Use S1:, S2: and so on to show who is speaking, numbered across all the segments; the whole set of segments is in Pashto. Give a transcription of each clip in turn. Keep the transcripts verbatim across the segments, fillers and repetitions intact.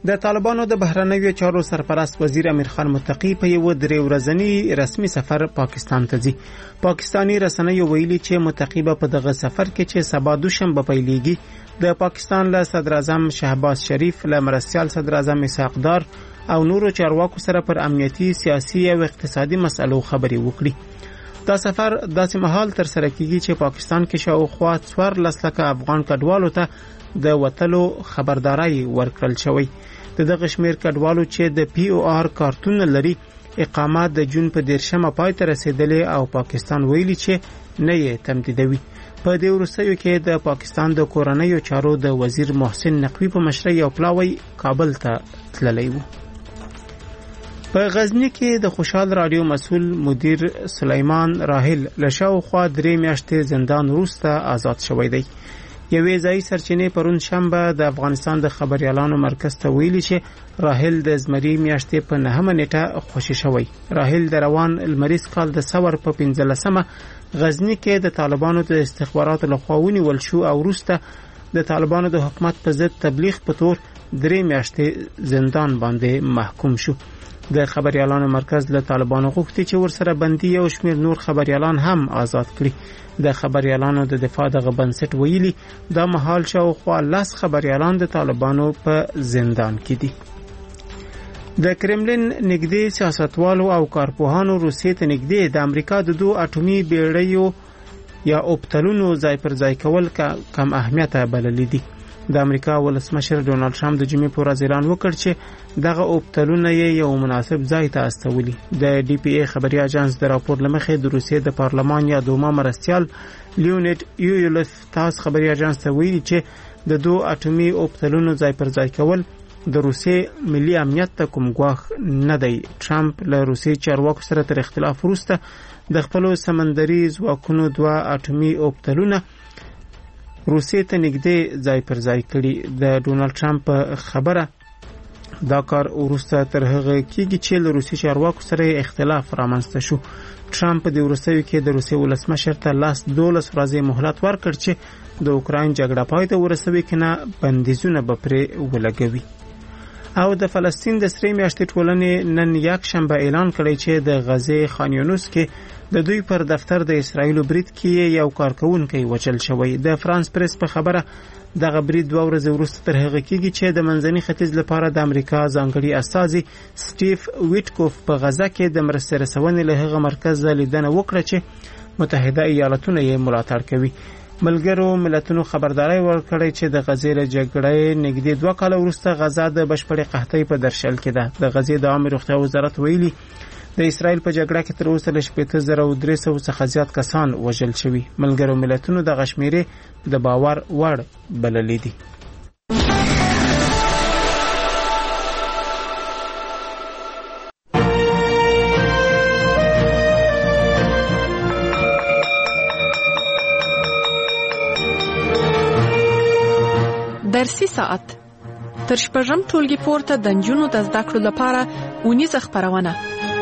S1: د طالبانو د بهرنیو چارو سرپرست وزیر امیر خان متقی په یو درې ورځنی رسمي سفر پاکستان ته ځي. پاکستانی رسنیو ویلي چې متقی په دغه سفر کې چې سبا دوشنبه پیلېږي د پاکستان له صدر اعظم شهباز شریف له مرستیال صدر اعظم اسحاق دار او نورو چارواکو سره پر امنیتي، سیاسي او اقتصادي مسلو خبرې وکړي. دا سفر داسې مهال تر سره کیږي چې پاکستان کې شاوخوا څوارلس لکه افغان کډوالو ته د وتلو خبرداري ورکړل شوی. د دغه شمیر کډوالو چې د پی او آر کارتون لري اقامت د جون په دیرشمه پای ته رسیدلې او پاکستان ویلي چې نه یې تمدیدوي. په دې وروستیو کې د پاکستان د کورنیو چارو د وزیر محسن نقوی په مشرۍ یو پلاوی کابل ته تللی و. په غزنی کې د خوشحال رادیو مسؤل مدیر سلیمان راحل له شاوخوا درې میاشتې زندان وروسته آزاد شوی دی. یوې ځایي سرچینې پرون شنبه د افغانستان د خبریالانو مرکز ته ویلي چې راحل د زمري میاشتې په نهمه نیټه خوشي شوی. راحل د روان لمریز کال د ثور په پنځلسمه غزنی کې د طالبانو د استخباراتو لخوا ونیول شو او وروسته د طالبانو د حکومت په ضد تبلیغ په تور درې میاشتې زندان باندې محکوم شو. د خبریالانو مرکز له طالبانو غوښتي چې ورسره بندي او شمیر نور خبریالان هم آزاد کړي. د خبریالانو د دفاع دغه بنسټ ویلي دا مهال شاوخوا لس خبریالان د طالبانو په زندان کې دي. د کرملین نږدې سیاستوالو او کارپوهانو روسیې ته نږدې د امریکا د دوه اټومي بیړیو یا اوبتلونو ځای پر ځای کول کم اهمیته بللي دي. د امریکا ولسمشر ډونالد ټرمپ د جمعې په ورځ اعلان وکړ چې دغه اوبتلونه یو مناسب ځای ته استولي. د ډي پی ای خبري اژانس د راپور لمخې د روسیې د پارلمان یا دوما مرستیال لیونید یویلف تاس خبري اژانس ته ویلي چې د دوه اټومي اوبتلونو ځای پر ځای کول د روسیې ملي امنیت ته کوم ګواښ نه دی. ټرمپ له روسیې چارواکو سره تر اختلاف وروسته د خپلو سمندري ځواکونو دوه اټومي اوبتلونه روسیې ته نږدې ځای پر ځای کړي. د ډونالد ټرمپ خبره دا کار وروسته تر هغه کېږي چې له روسي چارواکو سره اختلاف رامنځته شو. ټرمپ د وروستیو کې د روسیې ولسمشر ته لاس دولس ورځې مهلت ورکړ چې د اوکراین جګړه پای ته ورسوي که نه بندیزونه به پرې ولګوي. او د فلسطین د سرې میاشتې ټولنې نن یک شنبه اعلان کړی چې د غزې خان یونس کې د دوی پر دفتر د اسرایلو برید کې یو کارکونکی وژل شوی. د فرانس پریس په خبره دغه برید دوه ورځې وروسته تر هغه کېږي چې د منځني ختیځ لپاره د امریکا ځانګړي استازي سټیف ویټکوف په غزه کې د مرستې رسونې له هغه مرکز لیدنه وکړه چې متحده ایالاتونه یې ملاتړ کوي. ملګرو ملتونو خبرداري ورکړې چې د غزې له جګړې نږدې دوه کاله وروسته غزه د بشپړې قحطۍ په درشل کې ده. د غزې د عامه روغتیا وزارت ویلي د اسرائیل په جګړه کې تر اوسه له شپږ زره او درې سوه څخه زیات کسان وژل شوي. ملګرو ملتونو دغه شمیرې د باور وړ بللې دي.
S2: درسي ساعت تر شپږم ټولګي پورته د نجونو د زده کړو لپاره اونیزه خپرونه.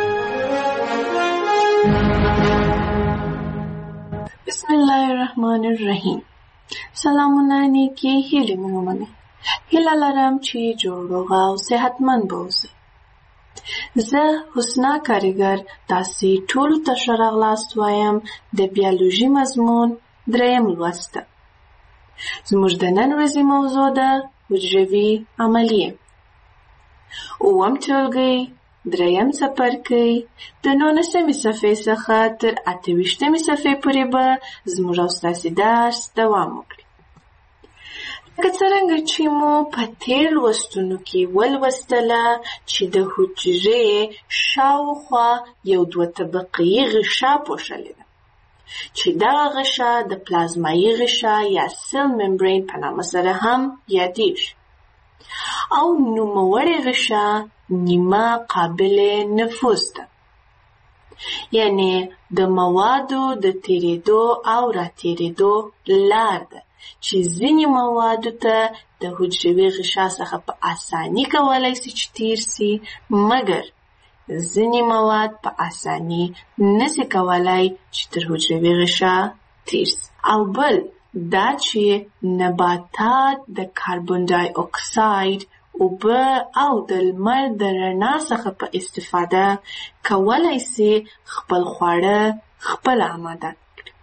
S3: بسم الله الرحمن الرحیم. سلامونه نیکی هیلې مې ومنئ. هیله لرم چې جوړ روغ او صحتمند به اوسئ. زه حسنا کاریګر تاسې ټولو ته ښه راغلاست وایم د بیولوژي مضمون دریم لوست ته. زموږ د نن ورځې موضوع ده حجروي عملیې. اووم ټولګی دریم څپرکی د نولسمې صفحې څخه تر اته ویشتمې صفحې پورې به زموږ او ستاسې درس دوام وکړي. لکه څرنګه چې مو په تېر لوستونو کې ولوستله چې د حجرې شاوخوا یو دوه طبقې غشا پوښلې ده چې دغه غشا د پلازمایي غشا یا سیل ممبرین په نامه سره هم یادېږي او نوموړې غشا نیمه قابل نفوذ ده، یعنی د موادو د تیرېدو او راتېرېدو لار ده چې ځینې موادو ته د حجروي غشا څخه په اساني کولی سي چې تیر سي، مګر ځینې مواد په اساني نسي کولی چې تر حجروي غشا تیر سي. او بل دا چې نباتات د کاربن ډای اکساید اوبه او د لمر د رڼا څخه په استفاده کولای سي خپل خواړه خپل آماده کړي.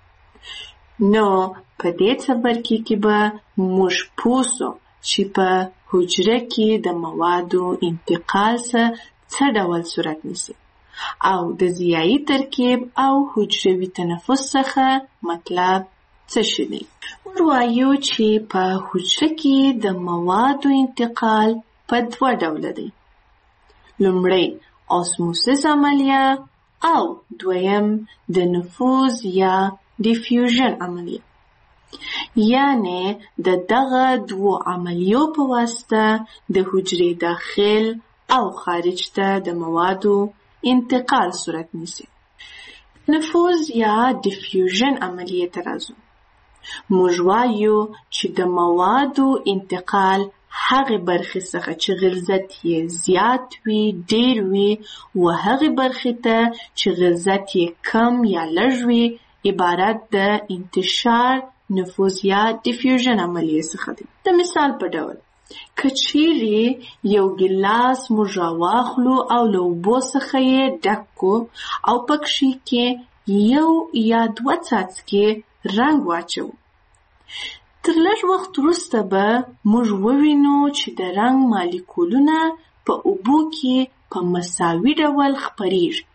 S3: نو په دې څپرکي کې به موږ پوه سو چې په حجره کې د موادو انتقال څه ډول صورت نیسي او د ضیایي ترکیب او حجروي تنفس څخه مطلب څه شي دی. موږ وایو چې په حجره کې د موادو انتقال په دوه ډوله دی. لومړی اسموسیس عملیه او دویم د نفوذ یا ډیفیوژن عملیه. یعنی د دغه دوو عملیو په واسطه د حجرې داخل او خارج ته د موادو انتقال صورت نیسي. نفوذ یا ډیفیوژن عملیه ته راځو. موږ وایو چې د موادو انتقال هغه برخې څخه چې غلظت یې زیات وي ډیر وي و هغه برخې ته چې غلظت یې کم یا لږ وي عبارت د انتشار نفوذ یا ډیفیوژن عملیه څخه دی. د مثال په ډول که چیرې یو ګیلاس موږ راواخلو او له اوبو څخه یې ډک کړو او پکې کې یو یا دوه څاڅکي رنګ واچو، تر لږ وخت وروسته به موږ ووینو چې د رنګ مالیکولونه په اوبو کې په مساوي ډول خپریږي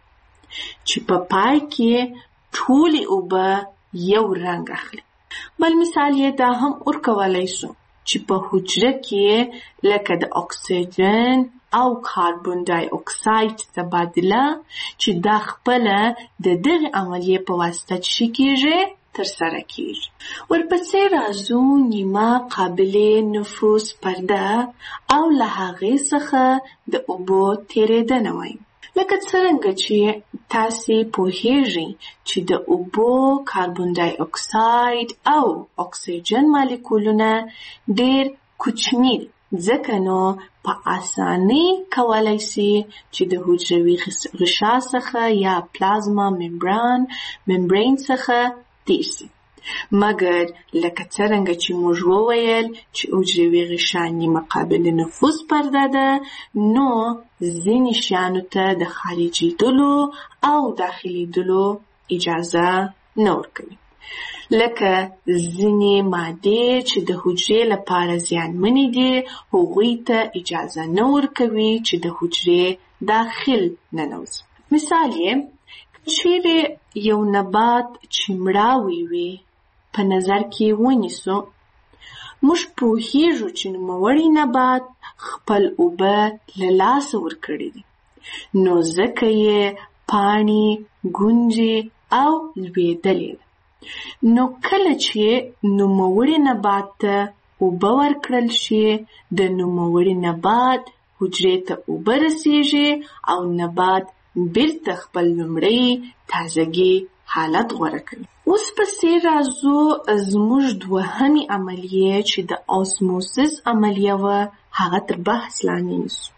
S3: چې په پای کې ټولې اوبه یو رنګ اخلي. بل مثال یې دا هم ورکولای شو چې په حجره کې لکه د اکسیجن او کاربن ډای اکساید تبادله چې دا خپله د دغه عملیې په واسطه چې کېږي ترسره کېږي. ورپسې راځو نیمه قابلې نفوذ پرده او له هغې څخه د اوبو تېرېدنه وایو. لکه څرنګه چې تاسې پوهیږئ چې د اوبو کاربن ډای اکساید او اکسیجن مالیکولونه ډېر کوچني دي، ځکه نو په اسانۍ کولای سي چې د حجروي غشا څخه یا پلازما ممبران ممبرین څخه تېر سي. مګر لکه څرنګه چې موږ وویل چې حجروي غشا نیمه قابل نفوذ پرده ده، نو ځینې شیانو ته د خارجېدلو او داخلېدلو اجازه نه ورکوي. لکه ځینې مادې چې د حجرې لپاره زیانمنې دي هغوی ته اجازه نه ورکوي چې د حجرې داخل ننوځي. مثال یې چیرې یو نبات چې مړاوی وي په نظر کې ونیسو، موږ پوهیږو چې نوموړی نبات خپل اوبه له لاسه ورکړي دي، نو ځکه یې پاڼې ګونجې او لوېدلې ده. نو کله چې نوموړي نبات ته اوبه ورکړل شي، د نوموړي نبات حجرې ته اوبه رسیږي او نبات بیرته خپل لومړی تازګي حالت غوره کوي. اوس پسې راځو زموږ دوهمې عملیې چې د اسموسیس عملیه وه، هغه تر بحث لاندې نیسو.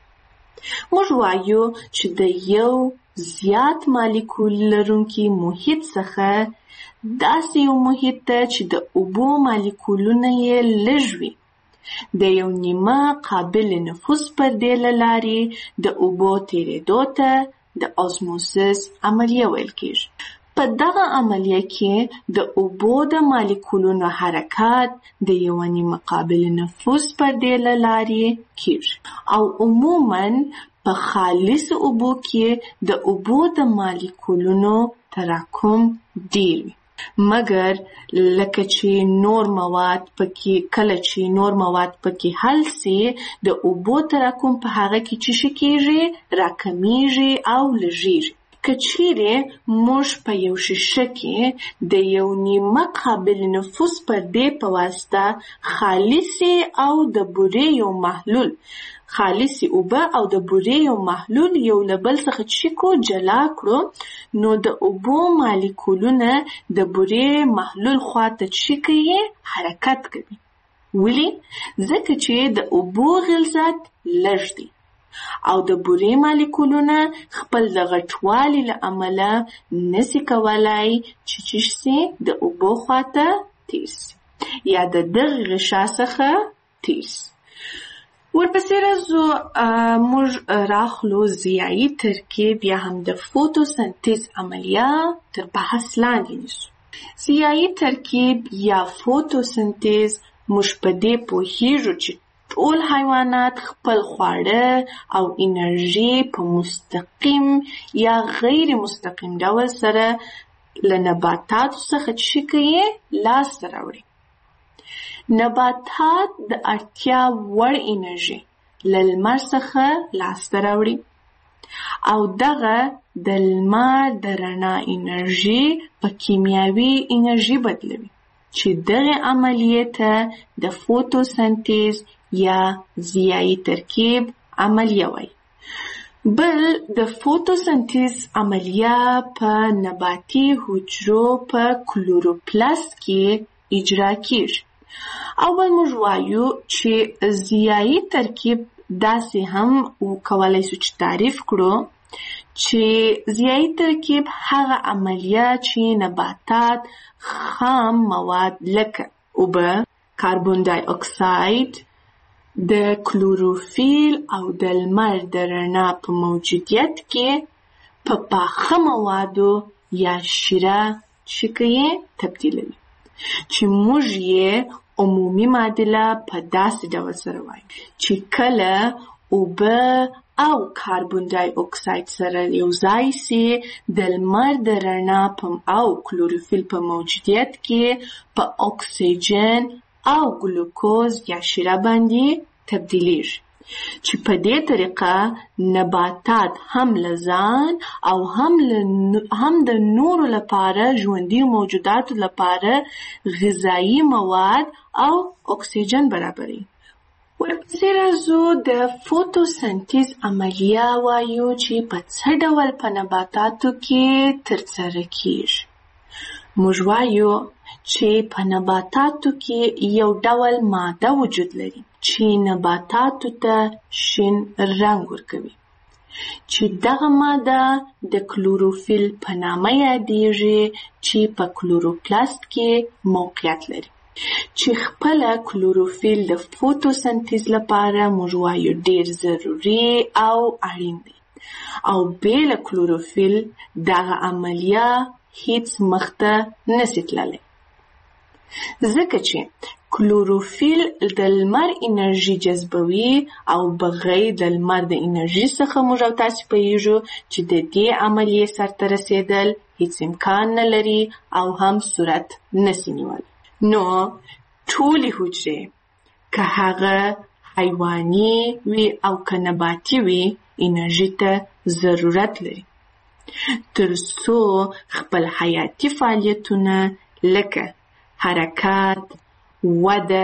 S3: موږ وایو چې د یو زیات مالیکول لرونکي محیط څخه داسې یو محیط ته چې د اوبو مالیکولونه یې لږ وي، د یو نیمه قابل نفوذ پردې له لارې د اوبو تېرېدو ته د اسموسیس عملیه ویل کېږي. په دغه عملیه کې د اوبو د مالیکولونو حرکت د یوه نیمه قابل نفوذ پردې له لارې کېږي او عموماً په خالص اوبو کې د اوبو د مالیکولونو تراکم ډېر وي. مګر لکه چې نور مواد پکې کله چې نور مواد پکې حل سي، د اوبو تراکم په هغه کې چې شي کېږي راکمیږي او لږیږي. که چیرې موږ په یو شیشه کې د یو نیمه قابل نفوذ پردې په واسطه خالصې او د بورې یو محلول خالصې اوبه او د بورې یو محلول یو له بل څخه چې کو جلا کړو، نو د اوبو مالیکولونه د بورې محلول خواته چې کوي حرکت کوي. ولې؟ ځکه چې د اوبو غلظت لږ دی او د بورې مالیکولونه خپل د غټوالي له امله نسي کولای چې چې سي د اوبو خواته تېر سي یا د دغه غشا څخه تېر سي. ورپسې راځو موږ راخلو ضیایي ترکیب یا هم د فوتوسنتیز عملیه تر بحث لاندې نیسو. ضیایي ترکیب یا فوتوسنتیز موږ په دې پوهیږو چې ټول حیوانات خپل خواړه او انرژي په مستقیم یا غیر مستقیم ډول سره له نباتاتو څخه چې کوي لاسته راوړي. نباتات د اړتیا وړ انرژي له لمر څخه لاسته راوړي او دغه د لمر د رڼا انرژي په کیمیاوي انرژي بدلوي چې دغه عملیې ته د فوتوسنتیز یا ضیایي ترکیب عملیه وایي. بل د فوتوسنتیز عملیه په نباتي حجرو په کلوروپلاست کې اجرا کیږي. او بل موږ وایو چې ضیایي ترکیب داسې هم وکولای شو چې تعریف کړو چې ضیایي ترکیب هغه عملیه چې نباتات خام مواد لکه اوبه، کاربن دای اکساید، د کلوروفیل او د لمر د رڼا په موجودیت کې په پاخه موادو یا شیره شکیه تبدیلوي چې موږ یې عمومي معادله په داسې ډول سره وایو چې کله اوبه او کاربن دای اکساید سره یو ځای سي د لمر د رڼا او کلوروفیل په موجودیت کې په اکسیجن او ګلوکوز یا شیره باندې تبدیلیږي چې په دې طریقه نباتات هم لزان او هم هم د نورو لپاره ژوندي موجوداتو لپاره غذایی مواد او اکسیجن برابري. ورپسې راځو د فوتوسنتیز عملیه وایو چې په څه ډول په نباتاتو کې ترسره کیږي. موږ وایو چې په نباتاتو کې یو ډول ماده وجود لري چې نباتاتو ته شین رنګ ورکوي چې دغه ماده د کلوروفیل په نامه یادیږي چې په کلوروپلاست کې موقعیت لري چې خپل کلوروفیل د فوتوسنتیز لپاره موږ وایو ډیر ضروري او اړین دی او بې له کلوروفیل دغه عملیه هیڅ مخته نشي تللی ځکه چې کلوروفیل د لمر انرژي جذبوي او بغیر د لمر د انرژي څخه موږ او تاسو پوهیږو چې د دې عملیې سرته رسیدل هیڅ امکان نه لري او هم صورت نشي نیولی. نو ټولې حجرې که هغه حیواني وي او که نباتي وي انرژي ته ضرورت لري تر څو خپل حیاتي فعالیتونه لکه حرکت، وده،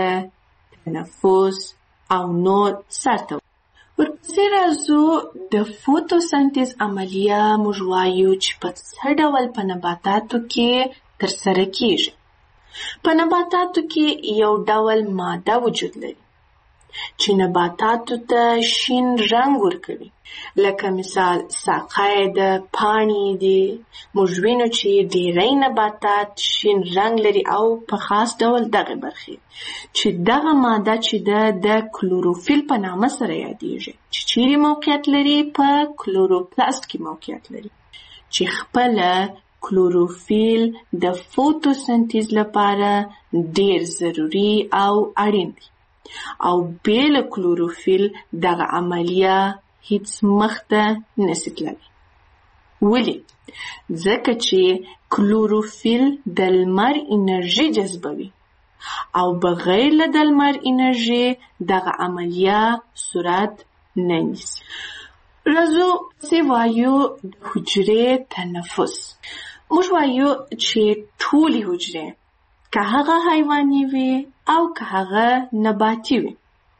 S3: تنفس او نور سرته. ورپسې راځو د فوتوسنتیز عملیه موږ وایو چې په څه ډول په نباتاتو کې ترسره کیږي. په نباتاتو کې یو ډول ماده وجود لري چې نباتاتو ته شین رنګ ورکوي لکه مثال ساقه ده، پاڼې دي. موږ وینو چې ډېری نباتات شین رنګ لري او په خاص ډول دغه برخې چې دغه ماده چې ده د کلوروفیل په نامه سره یادیږي چې چیرې موقعیت لري په کلوروپلاست کې موقعیت لري چې خپله کلوروفیل د فوتوسنتیز لپاره ډېر ضروري او اړین دی او بې له کلوروفیل دغه عملیه هیڅ مخته نشي تللی. ولې؟ ځکه چې کلوروفیل د لمر انرژي جذبوي او بغیر له د لمر انرژي دغه عملیه صورت نه نیسي. راځو چې وایو د حجرې تنفس. موږ وایو چې ټولې حجرې که هغه حیواني وي او که هغه نباتي وي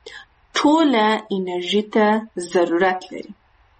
S3: ټوله انرژي ته ضرورت لري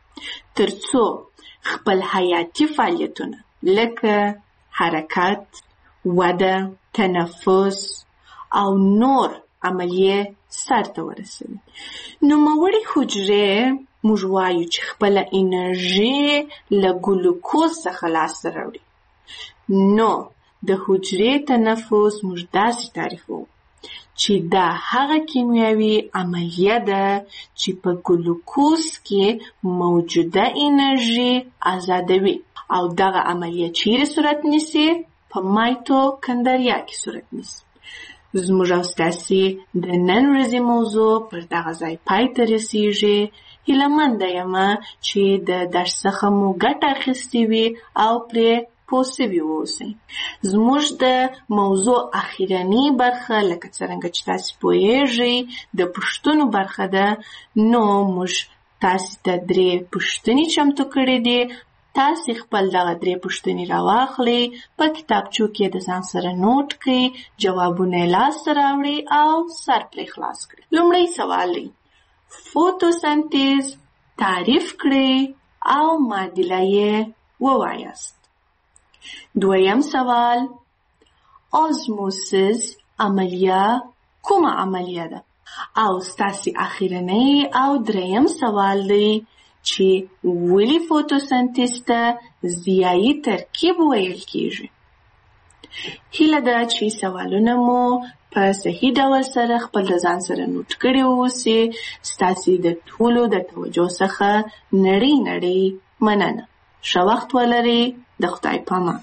S3: تر څو خپل حیاتي فعالیتونه لکه حرکت، وده، تنفس او نور عملیې سرته ورسوي. نوموړې حجرې موږ وایو چې خپل انرژي له ګلوکوز څخه لاسته راوړي. نو د حجرې تنفس موږ داسې تعریفوو چې دا هغه کیمیاوي عملیه ده چې په ګلوکوز کې موجوده انرژي آزادوي او دغه عملیه چیرې صورت نیسي؟ په مایتوکندریا کې صورت نیسي. زموږ او ستاسې د نن ورځې موضوع پر دغه ځای پای ته رسیږي. هیله منده یمه چې د درس څخه مو ګټه اخیستې وي او پرې پوه سوي واوسئ. زموږ د موضوع اخیرنۍ برخه لکه څرنګه چې تاسې پوهیږئ د پوښتنو برخه ده، نو موږ تاسې ته درې پوښتنې چمتو کړې دي. تاسې خپل دغه درې پوښتنې راواخلئ، په کتابچو کې د ځان سره نوټ کړئ، جوابونه یې لاسته راوړئ او سر پرې خلاص کړئ. لومړی سوال دی: فوتوسنتیز تعریف کړئ او معادله یې ووایاست. دویم سوال: آزموسیس عملیه کومه عملیه ده؟ او ستاسې اخیرنۍ او دریم سوال دی چې ولې فوتوسنتیز ته ضیایي ترکیب ویل کیږي؟ هیله ده چې سوالونه مو په صحیح ډول سره خپل د ځان سره نوٹ کړي واوسي. ستاسې د ټولو د توجه څخه نړۍ نړۍ مننه. ښه وخت ولرئ. د خدای پامان.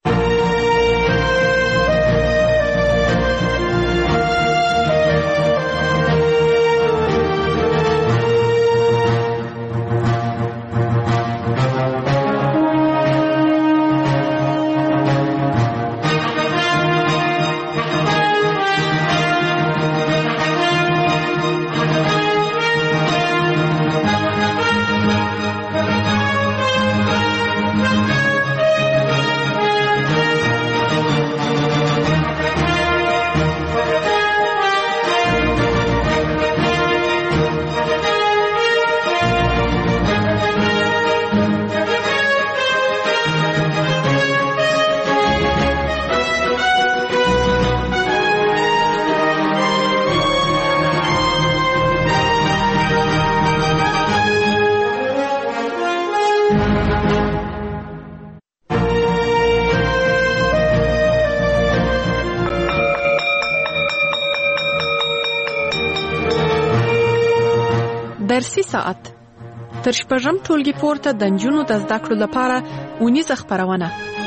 S2: درسي ساعت تر شپږم ټولګي پورته د نجونو د زده کړو لپاره اونیزه خپرونه.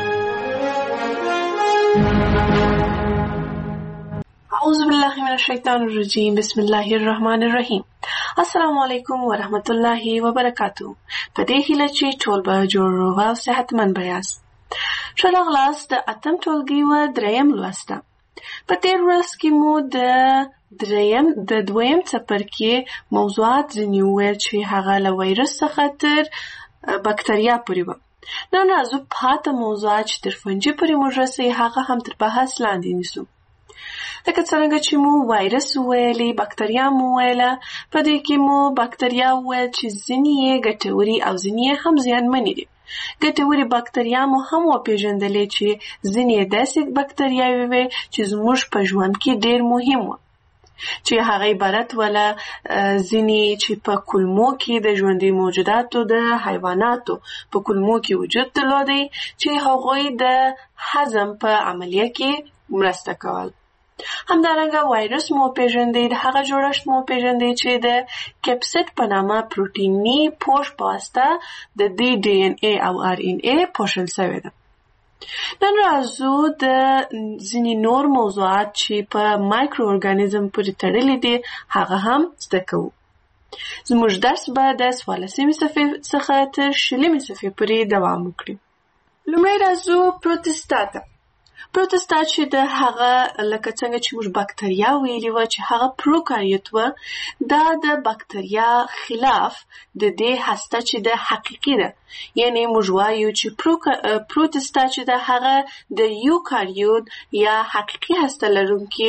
S3: اعوذ بالله من الشیطان الرجیم. بسم الله الرحمن الرحیم. السلام علیکم ورحمت الله وبرکاتو. په دې هیله چې ټول به جوړ روغ او صحتمند به یاست. ښه راغلاست د اتم ټولګي و دریم لوسته. په تېر ورځ کې مو د دریم د دویم څپرکي موضوعات ځینې وویل چې هغه له وایرس څخه تر بکتریا پورې وه. نن راځو پاته موضوعات چې تر فنجي پورې موږ رسوي هغه هم تر بحث لاندې نیسو. لکه څرنګه چې مو وایرس وویلې، بکتریا مو وویله. په دې کې مو بکتریا وویل چې ځینې یې ګټورې او ځینې یې هم زیانمنې دي. ګټورې بکتریا مو هم وپېژندلې چې ځینې یې داسې بکتریاوې وې چې زموږ په ژوند کې ډېر مهم وه، چې هغه عبارت ولا ځینې چې په کولمو کې د ژوندي موجوداتو د حیواناتو په کولمو کې وجود درلودی چې هغوی د هضم په عملیه کې مرسته کول. همدارنګه وایرس مو پیژندې، د هغه جوړښت مو پیژندې چې د کپسید په نامه پروتیني پوښ په واسطه د دې ډي ان اي او ار ان اي پوښل شوی ده. نن راځو د ځینې نور موضوعات چې په مایکرو ارګانیزم پورې تړلي دي هغه هم زده کوو. زموږ درس به د څوارلسمې صفحې څخه تر شلمې صفحې پورې دوام وکړي. لومړی راځو پروتستا ته. پروتستا چې د هغه لکه څنګه چې موږ بکتریا ویلي وه چې هغه پروکاریوت وه، دا د بکتریا خلاف د دې هسته چې د حقیقي ده، یعنی موږ وایو چې پروتستا چې د هغه د یوکاریوت یا حقیقي هسته لرونکي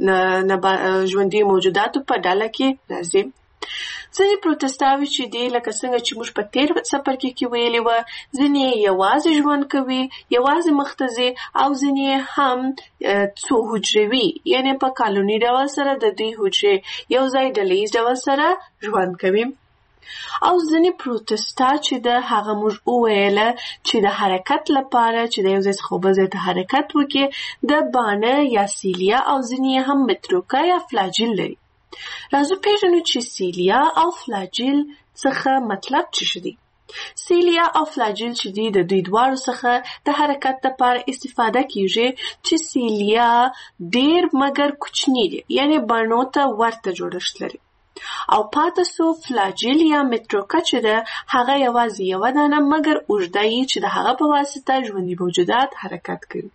S3: ژوندي موجوداتو په ډله کې راځي. ځینې پروتستاوي چې دي لکه څنګه چې موږ په تېر څپرکي کې ویلي وه، ځینې یوازې ژوند کوي، یوازې مخته ځي، او ځینې هم څو حجروي، یعنې په کالوني ډول سره د دوی حجرې یو ځای ډله ییز ډول سره ژوند کوي. او ځینې پروتستا چې د هغه موږ وویله چې د حرکت لپاره چې د یو ځای څخه بل ځای ته حرکت وکړي د بانه یا سیلیا او ځینې هم متروکه یا فلاجیل لري. راځو پیژنو چې سیلیا او فلاجیل څخه مطلب څه دی. سیلیا او فلاجیل چې دی د دوی دواړو څخه د حرکت لپاره استفاده کیږي چې سیلیا ډیر مګر کوچنی دی، یعنی بڼو ته ورته جوړښت لري، او پاتې سو فلاجیل یا متروکه چې ده هغه یوازې یوه دانه مګر اوږده یي چې د هغه په واسطه ژوندي موجودات حرکت کوي.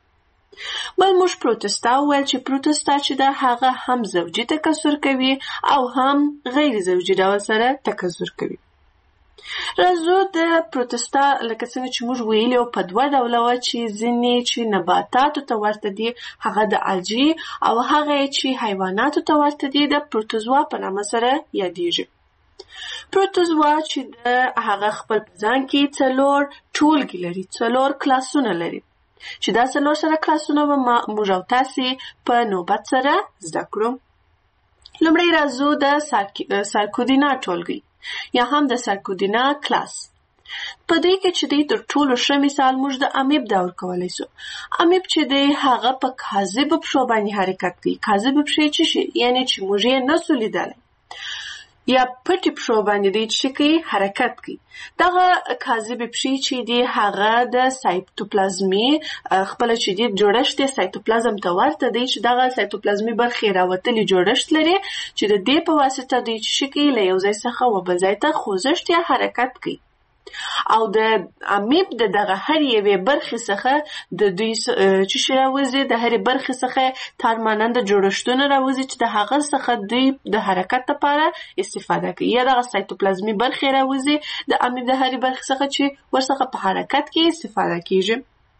S3: بل موږ پروتستا وویل چې پروتستا چې ده هغه هم زوجي تکثر کوي او هم غیر زوجي ډول سره تکثر کوي. راځو د پروتستا لکه څنګه چې موږ ویلي وو په دوه ډوله وه چې ځینې چې نباتاتو ته ورته دي هغه د الجی او هغه چې حیواناتو ته ورته دي د پروتوزوا په نامه سره یادیږي. پروتوزوا چې د هغه خپل په ځان کې څلور ټولګي لري، څلور کلاسونه لري چې دا څلور سره کلاسونه به موږ او تاسې په نوبت سره زده کړو. لومړی راځو د سارکودینا ټولګي یا هم د سارکودینا کلاس. په دې کې چې دی تر ټولو ښه مثال موږ د امیب دا ورکولی سو. امیب چې دی هغه په کاذبو پښو باندې حرکت کوي. کاذبې پښې څه شي؟ یعنې چې موږ یې نسو لیدلی، یا پټې پښو باندې دی چې کوي حرکت کوي. دغه کاذبې پښې چې دی هغه د سایتوپلازمي خپله چې دی جوړښت یې سایتوپلازم ته ورته دی چې دغه سایتوپلازمي برخې راوتلي جوړښت لري چې د دې په واسطه دی چې کوي له یو ځای څخه و بل ځای ته خوځښت یا حرکت کوي. او د امیب د دغه هر یوې برخې څخه د دوی چې شي راوځي، د هرې برخې څخه تارماننده جوړښتونه راوځي چې د هغه څخه دوی د حرکت لپاره استفاده کوي، یا دغه سایتوپلازمي برخې راوځي د امیب د هرې برخې څخه چې ورڅخه په حرکت کې استفاده کیږي.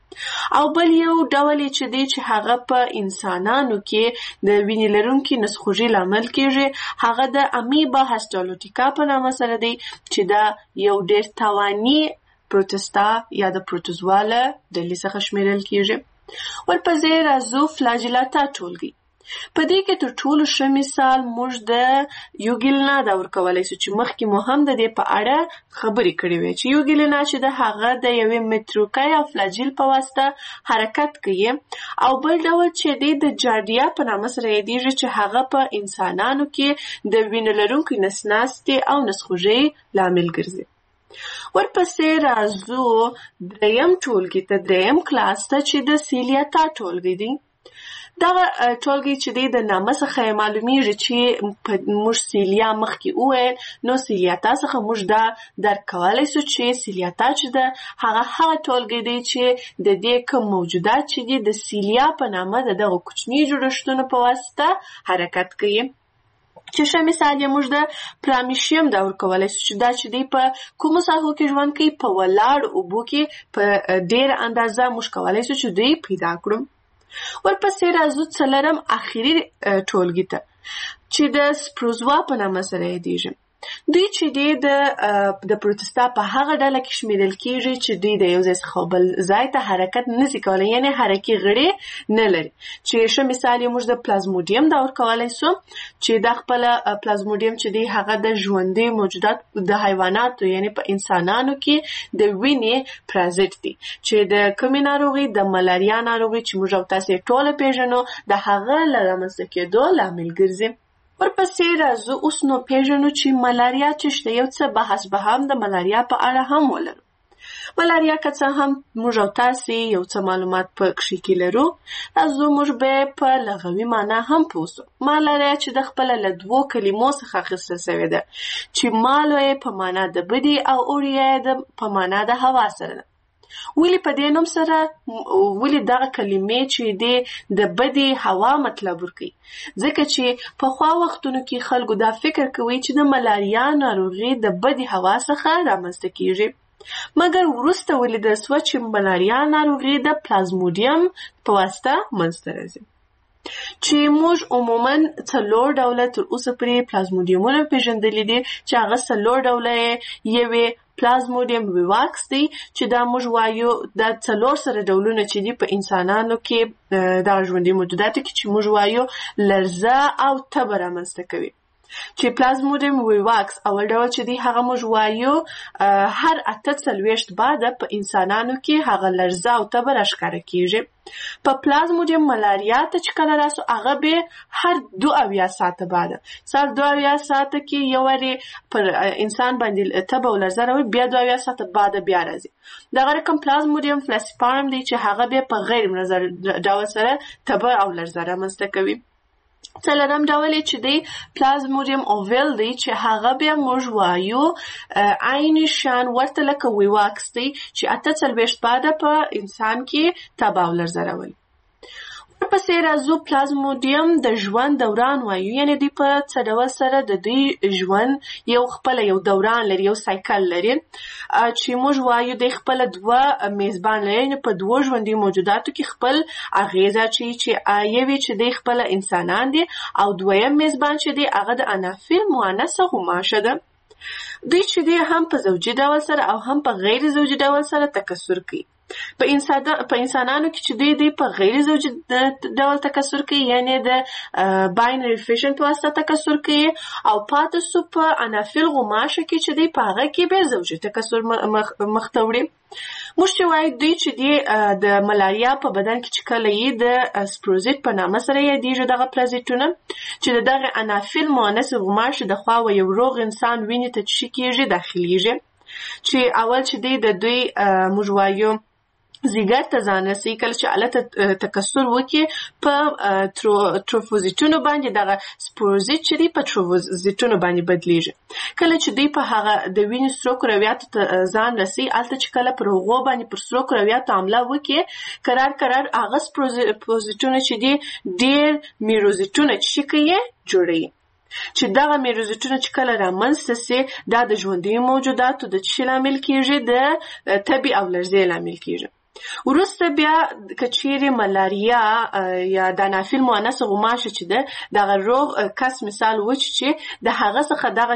S3: او بل یو ډول چې دی چې هغه په انسانانو کې د وینې لرونکي نسخوږي لامل کیږي، هغه د امیبا هسټالوټیکا په نامه سره دی چې دا یو ډیر توانی پروتستا یا د پروتوزوا له ډلې څخه شمیرل کیږي. ورپسې راځو فلاجیلاتا ټولګي. په دې کې تر ټولو ښه مثال موږ د یوګیلنا دا ورکولی سو چې مخکې مو هم د دې په اړه خبرې کړې وې چې یوګیلنا چې د هغه د یوې متروکه یا فلاجیل په واسطه حرکت کوي. او بل ډول چې دی د جاردیا په نامه سره یادیږي چې هغه په انسانانو کې د وینې لرونکي نسناستې او نسخوږۍ لامل ګرځي. ورپسې راځو دریم ټولګي ته، دریم کلاس ته چې د سیلیاتا ټولګي دی. دغه ټولګي چې دی د نامه څخه معلومیږي چې موږ سیلیا مخکې وویل، نو سیلیاتا څخه موږ دا درک کولی سو چې سیلیاتا چې ده هغه هغه ټولګي دی چې د دې کوم موجودات چې دي د سیلیا په نامه د دغه کوچني جوړښتونو په واسطه حرکت کوي. چې ښه مثال یې موږ د پرامیشیم دا ورکولی سو چې دا چې دی په کومو ساحو کې ژوند کوي، په ولاړ اوبو کې په ډېره اندازه موږ کولی سو چې دوی پیدا کړو. ورپسې راځو څلرم اخري ټولګي ته چې د سپروزوا په نامه سره یادیږي. دوی چې دی د د پروتستا په هغه ډله کې شمیرل کیږي چې دوی د یو ځای څخه بل ځای ته حرکت نشي کولی، یعنې حرکي غړي نه لري. چې ښه مثال یې موږ د پلازموډیم دا ورکولی سو چې دا خپله پلازموډیم چې دی هغه د ژوندي موجودات د حیواناتو یعنې په انسانانو کې د وینې پرازیت دی چې د کومې ناروغي د ملاریا ناروغي چې موږ او تاسې ټوله پیژنو د هغه له رامنځته کېدو لامل ګرځي. ورپسې راځو اوس نو پیژنو چې ملاریا څه شته، یو څه بحث به هم د ملاریا په اړه هم ولرو. ملاریا که څه هم موږ او تاسې یو څه معلومات په کښې کې لرو، راځو موږ به په لغوي معنا هم پوه سو. ملاریا چې د خپله له دوو کلمو څخه اخیستل سوې ده چې مالو یې په معنا د بدي او اوړیا یې په معنا د هوا سره ده. ولې په دې نوم سره ولې دغه کلمې چې دی د بدې هوا مطلب ورکوي؟ ځکه چې پخوا وختونو کې خلکو دا فکر کوي چې د ملاریا ناروغي د بدې هوا څخه رامنځته کیږي، مګر وروسته ولیدل سوه چې ملاریا ناروغي د پلازموډیم په واسطه منځته راځي. چې موږ عموما څلور ډوله تر اوسه پورې پلازموډیمونه پیژندلي دي چې هغه څلور ډوله یوې پلازموډیم ویواکس دی چې دا موږ وایو دا څلور سره ډولونه چې دي په انسانانو کې دغه ژوندي موجوداتو کې چې موږ وایو لرزه او تبه رامنځته کوي. چې پلازمودیم ویواکس اول ډول چې دی هغه موږ وایو هر اته څلوېښت بعده په انسانانو کې هغه لرزه او تبه راښکاره کیږي. په پلازمودیم ملاریا ته چې کله راسو هغه به هر دو اویا ساعته بعده سر دو اویا ساعته کې یو وری پر انسان باندې تبه او لرزه راوي، بیا دو اویا ساعته بعده بیا راځي. دغه رقم پلازمودیم فلاسیپارم دی چې هغه به په غیر منظر ډول سره تبه او لرزه رامنځته کوي. څلورم ډول چې دی پلازمودیم اوویل دی چې هغه بیا موږ وایو عین شان ورته لکه ویواکس دی چې اته څلوېښت بعده په انسان کې تبه او لرزه راولي. ورپسې راځو پلازمودیم د ژوند دوران وایو، یعنې دوی په څه ډول سره د دوی ژوند یو خپله یو دوران لري، یو سایکل لري چې موږ وایو دوی خپله دوه میزبان لري، یعنې په دوه ژوندي موجوداتو کې خپل اغیزه اچوي چې یو یې چې دوی خپله انسانان دي او دویم میزبان چې دی هغه د انافیل مؤنثه غوماشه ده. دوی چې دی هم په زوجي ډول سره او هم په غیر زوجي ډول سره تکثر کوي. په انسان په انسانانو کې چې دوی دوی په غیر زوجي ډول تکثر کوي، یعنی د باینری فیشن په واسطه تکثر کوي، او پاتې سو په انافیل غوماشه کې چې دوی په هغه کې به زوجي تکثر مخته وړي. موږ چې وایو دوی چې دی د ملاریا په بدن کې چې کله یې د سپروزیت په نامه سره یادیږي دغه پلازیتونه چې د دغه انافیل مؤنث غوماشې د خوا و یو روغ انسان وینې ته چې کېږي داخلیږي، چې اول چې دی د دوی موږ وایو زیګر ته ځان رسوي، کله چې هلته تکثر وکړي په تروفوزیتونو باندې دغه سپوروزیت چې دی په تروفوزیتونو باندې بدلیږي. کله چې دوی په هغه د وینې سرو کرویاتو ته ځان رسوي، هلته چې کله پر هغو باندې پر سرو کرویاتو حمله وکړي، قرار قرار هغه سپوروزیتونه چې دی ډېر میروزیتونه چې شي کوي جوړوي، چې دغه میروزیتونه چې کله رامنځته سي دا د ژوندیو موجوداتو د څه لامل کیږي؟ د تبې او لرزې لامل کیږي. وروسته بیا که چیرې ملاریا یا د انافیل مؤنث غوماشه چې ده دغه روغ کس مثال وچ چې د هغه څخه دغه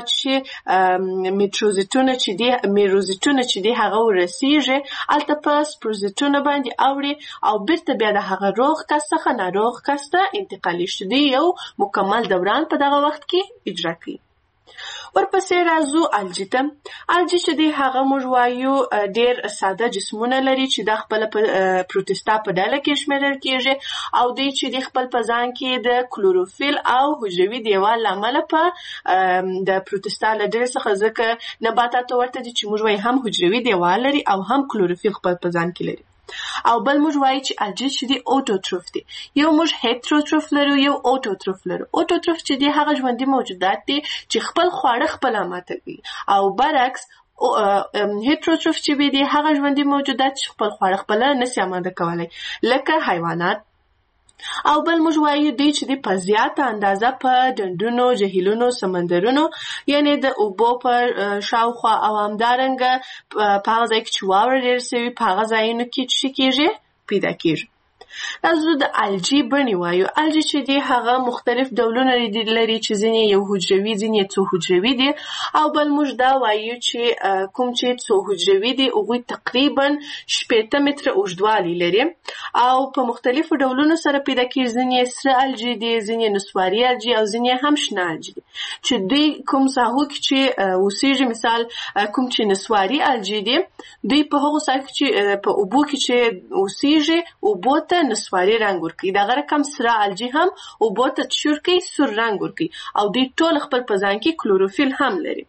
S3: چې میټروزیتونه چې دي میروزیتونه چې دي هغه ورسیږي، هلته په سپروزیتونه باندې اوړي او بیرته بیا د هغه روغ کس څخه ناروغ کس ته انتقالي شي، دوی یو مکمل دوران په دغه وخت کې اجرا کوي. ورپسې راځو الجی ته. الجی چې دی هغه موږ وایو ډېر ساده جسمونه لري چې دا خپله په پروتستا په ډله کې شمیرل کېږي، او دوی چې دی خپل په ځان کې د کلوروفیل او حجروي دیوال له امله په د پروتستا له ډلې څخه ځکه نباتاتو ورته دي چې موږ وایو هم حجروي دیوال لري او هم کلوروفیل خپل په ځان کې لري. او بل موږ وایو چې الجی چې دی اوټوټروف دی. یو موږ هیټروټروف لرو، یو اوټوټروف لرو. اوټوټروف چې دی هغه ژوندي موجودات دي چې خپل خواړه خپله ماتوي، او برعکس هیټروټروف چې دی هغه ژوندي موجودات چې خپل خواړه خپله نسي اماده کولی، لکه حیوانات. او بل موږ وایو دوی چې دی په زیاته اندازه په ډنډونو، جهیلونو، سمندرونو، یعنی د اوبو په شاوخوا او همدارنګه په هغه ځای کې چې واوره ډېره سوي په هغه ځایونو کې چې کېږي پیدا کېږي. راځو د الجی بڼې وایو. الجی چې دی هغه مختلف ډولونه لري چې ځینې یو حجروي، ځینې څو حجروي دي، او بل موږ دا وایو چې کوم چې څو حجروي دي هغوی تقریبا شپېته متره اوږدوالی لري او په مختلفو ډولونو سره پیدا کېږي. ځینې سره الجی دي، ځینې نسواري الجی او ځینې هم شنه الجی دي، چې دوی کوم ساحو کې چې اوسېږي، مثال کوم چې نسواري الجی دي دوی په هغو ساحو کې چې په اوبو کې چې اوسېږي اوبو ته نسواري رنګ ورکوي، دغه رقم سره الجی هم اوبو ته چور کوي، سور رنګ ورکوي، او دوی ټول خپل په ځان کې کلوروفیل هم لري.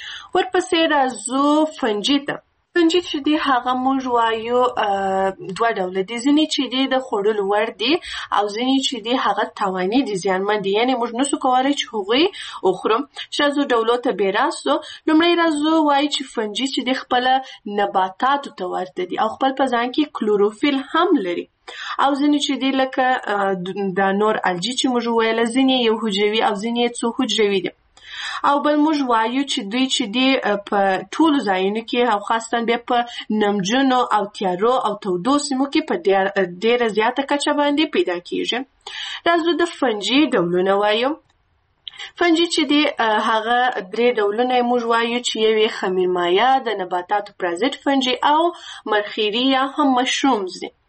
S3: ورپسې راځو فنجي ته. فنجي چې دی هغه موږ وایو دوه ډوله دي، ځینې چې دی د خوړلو وړ دي او ځینې چې دی هغه تاواني دي، زیانمن دي، یعنې موږ نسو کولی چې هغوی وخورو. چې راځو ډولو ته بې راستو. لومړی راځو وایي چې فنجي چې دی خپله نباتاتو ته ورته دي او خپل په ځان کې کلوروفیل هم لري، او ځینې چې دی لکه دا نور الجی چې موږ ویله ځینې یو حجروي او ځینې څو حجروي دي. او بل موږ وایو چې دوی چې دی په ټولو ځایونو کې او خاصتا بیا په نمجنو او تیارو او تودو سیمو کې په ډېره زیاته کچه باندې پیدا کېږي. راځو د فنجي ډولونه وایو. فنجي چې دی هغه درې ډولونه موږ وایو چې یو یې خمیرمایه د نباتاتو پرازیت فنجي او مرخیري یا هم مشرومز دي.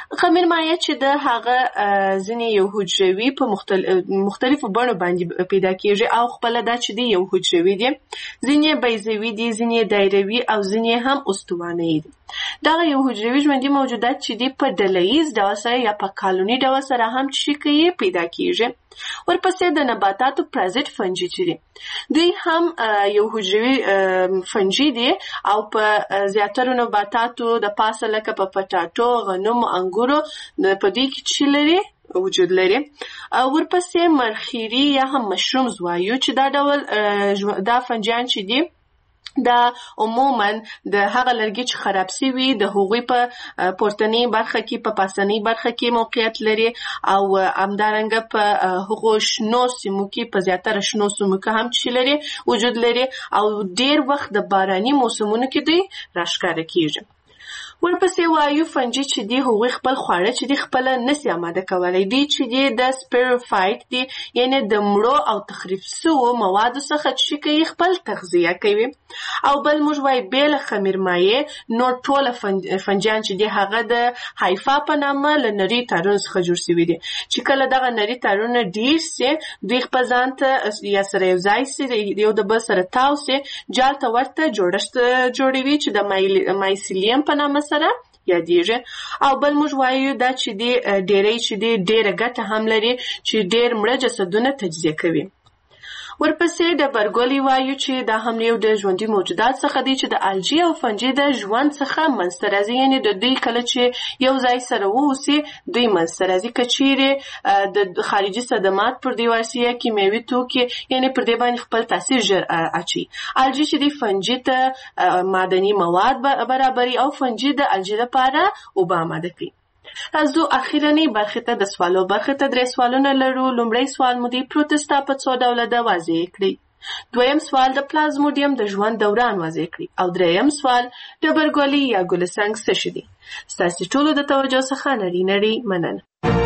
S3: خمیر مایع چې د هغه ځینې یو حجروي په مختلفو بڼو باندې پیدا کیږي او خپله دا چې دی یو حجروي دي، ځینې بیضوي دي، ځینې دایروي او ځینې هم استوانه‌ای دي. دغه یو حجروي ژوندي موجودات چې دی په ډلهییز ډول سره یا په کالوني ډول سره هم چې کوي پیدا کیږي. ورپسې د نباتاتو پرازیت فنجي چې دي دوی هم یو حجروي فنجي دي او په زیاترو نباتاتو د پاسه لکه په پټاټو، غنمو، انګورو په دوی کې چې لري وجود لري. ورپسې مرخیري یا هم مشرومز وایو چې دا ډول دا فنجیان چې دي دا عموما د هغه لرګي چې خراب سوي د هغوی په پورتنی برخه کې په پاسنی برخه کې موقعیت لري او همدارنګه په هغو شنو سیمو کې په زیاتره شنو سیمو کې هم چې لري وجود لري او ډیر وخت د باراني موسمونو کې دوی راښکاره کیږي. ورپسې وایو فنجي چې دی هغوی خپل خواړه چې دی خپله نسي آماده کولی، دی چې دی د سپیروفایټ دی یعنی د مړو او تخریب سوو موادو څخه چې کوي خپل تغذیه کوي. او بل موږ وایو بې له خمیر مایع نور ټوله فنجیان چې دی هغه د هایفا په نامه له نري تارونو څخه جوړ سوي دي چې کله دغه نري تارونه ډیر سي دوی خپل ځان ته یا سره یو ځای سي یو د بل سره تاو سي جال ته ورته جوړښت جوړوي چې د مایسیلیم په نامه سره یادیږي. او بل موږ وایو دا چې دی ډیری چې دی ډیره ګټه هم لري چې ډیر مړه جسدونه تجزیه کوي. ورپسې د برګولی وایو چې دا هم یو د ژوندي موجودات څخه دی چې د الجی او فنجي د ژوند څخه منځته راځي، یعنی د دوی کله چې یو ځای سره واوسي دوی منځته راځي که چیرې د خارجي صدمات پر دې واسطه یا کیمیاوي توکي یعنی پر دې باندې خپل تاثیر ژر اچي. الجی چې دی فنجي ته معدني مواد برابري او فنجي د الجی لپاره اوبه آماده کوي. راځو اخیرنۍ برخې ته د سوالو برخې ته درې سوالونه لرو. لومړی سوال مو دی پروتستا په څو ډوله ده واضح کړئ. دویم سوال د پلازموډیم د ژوند دوران واضح کړئ. او دریم سوال ډبرګولي یا ګلسنګ څه شي دي. ستاسې ټولو د توجه څخه نړۍ نړۍ مننه.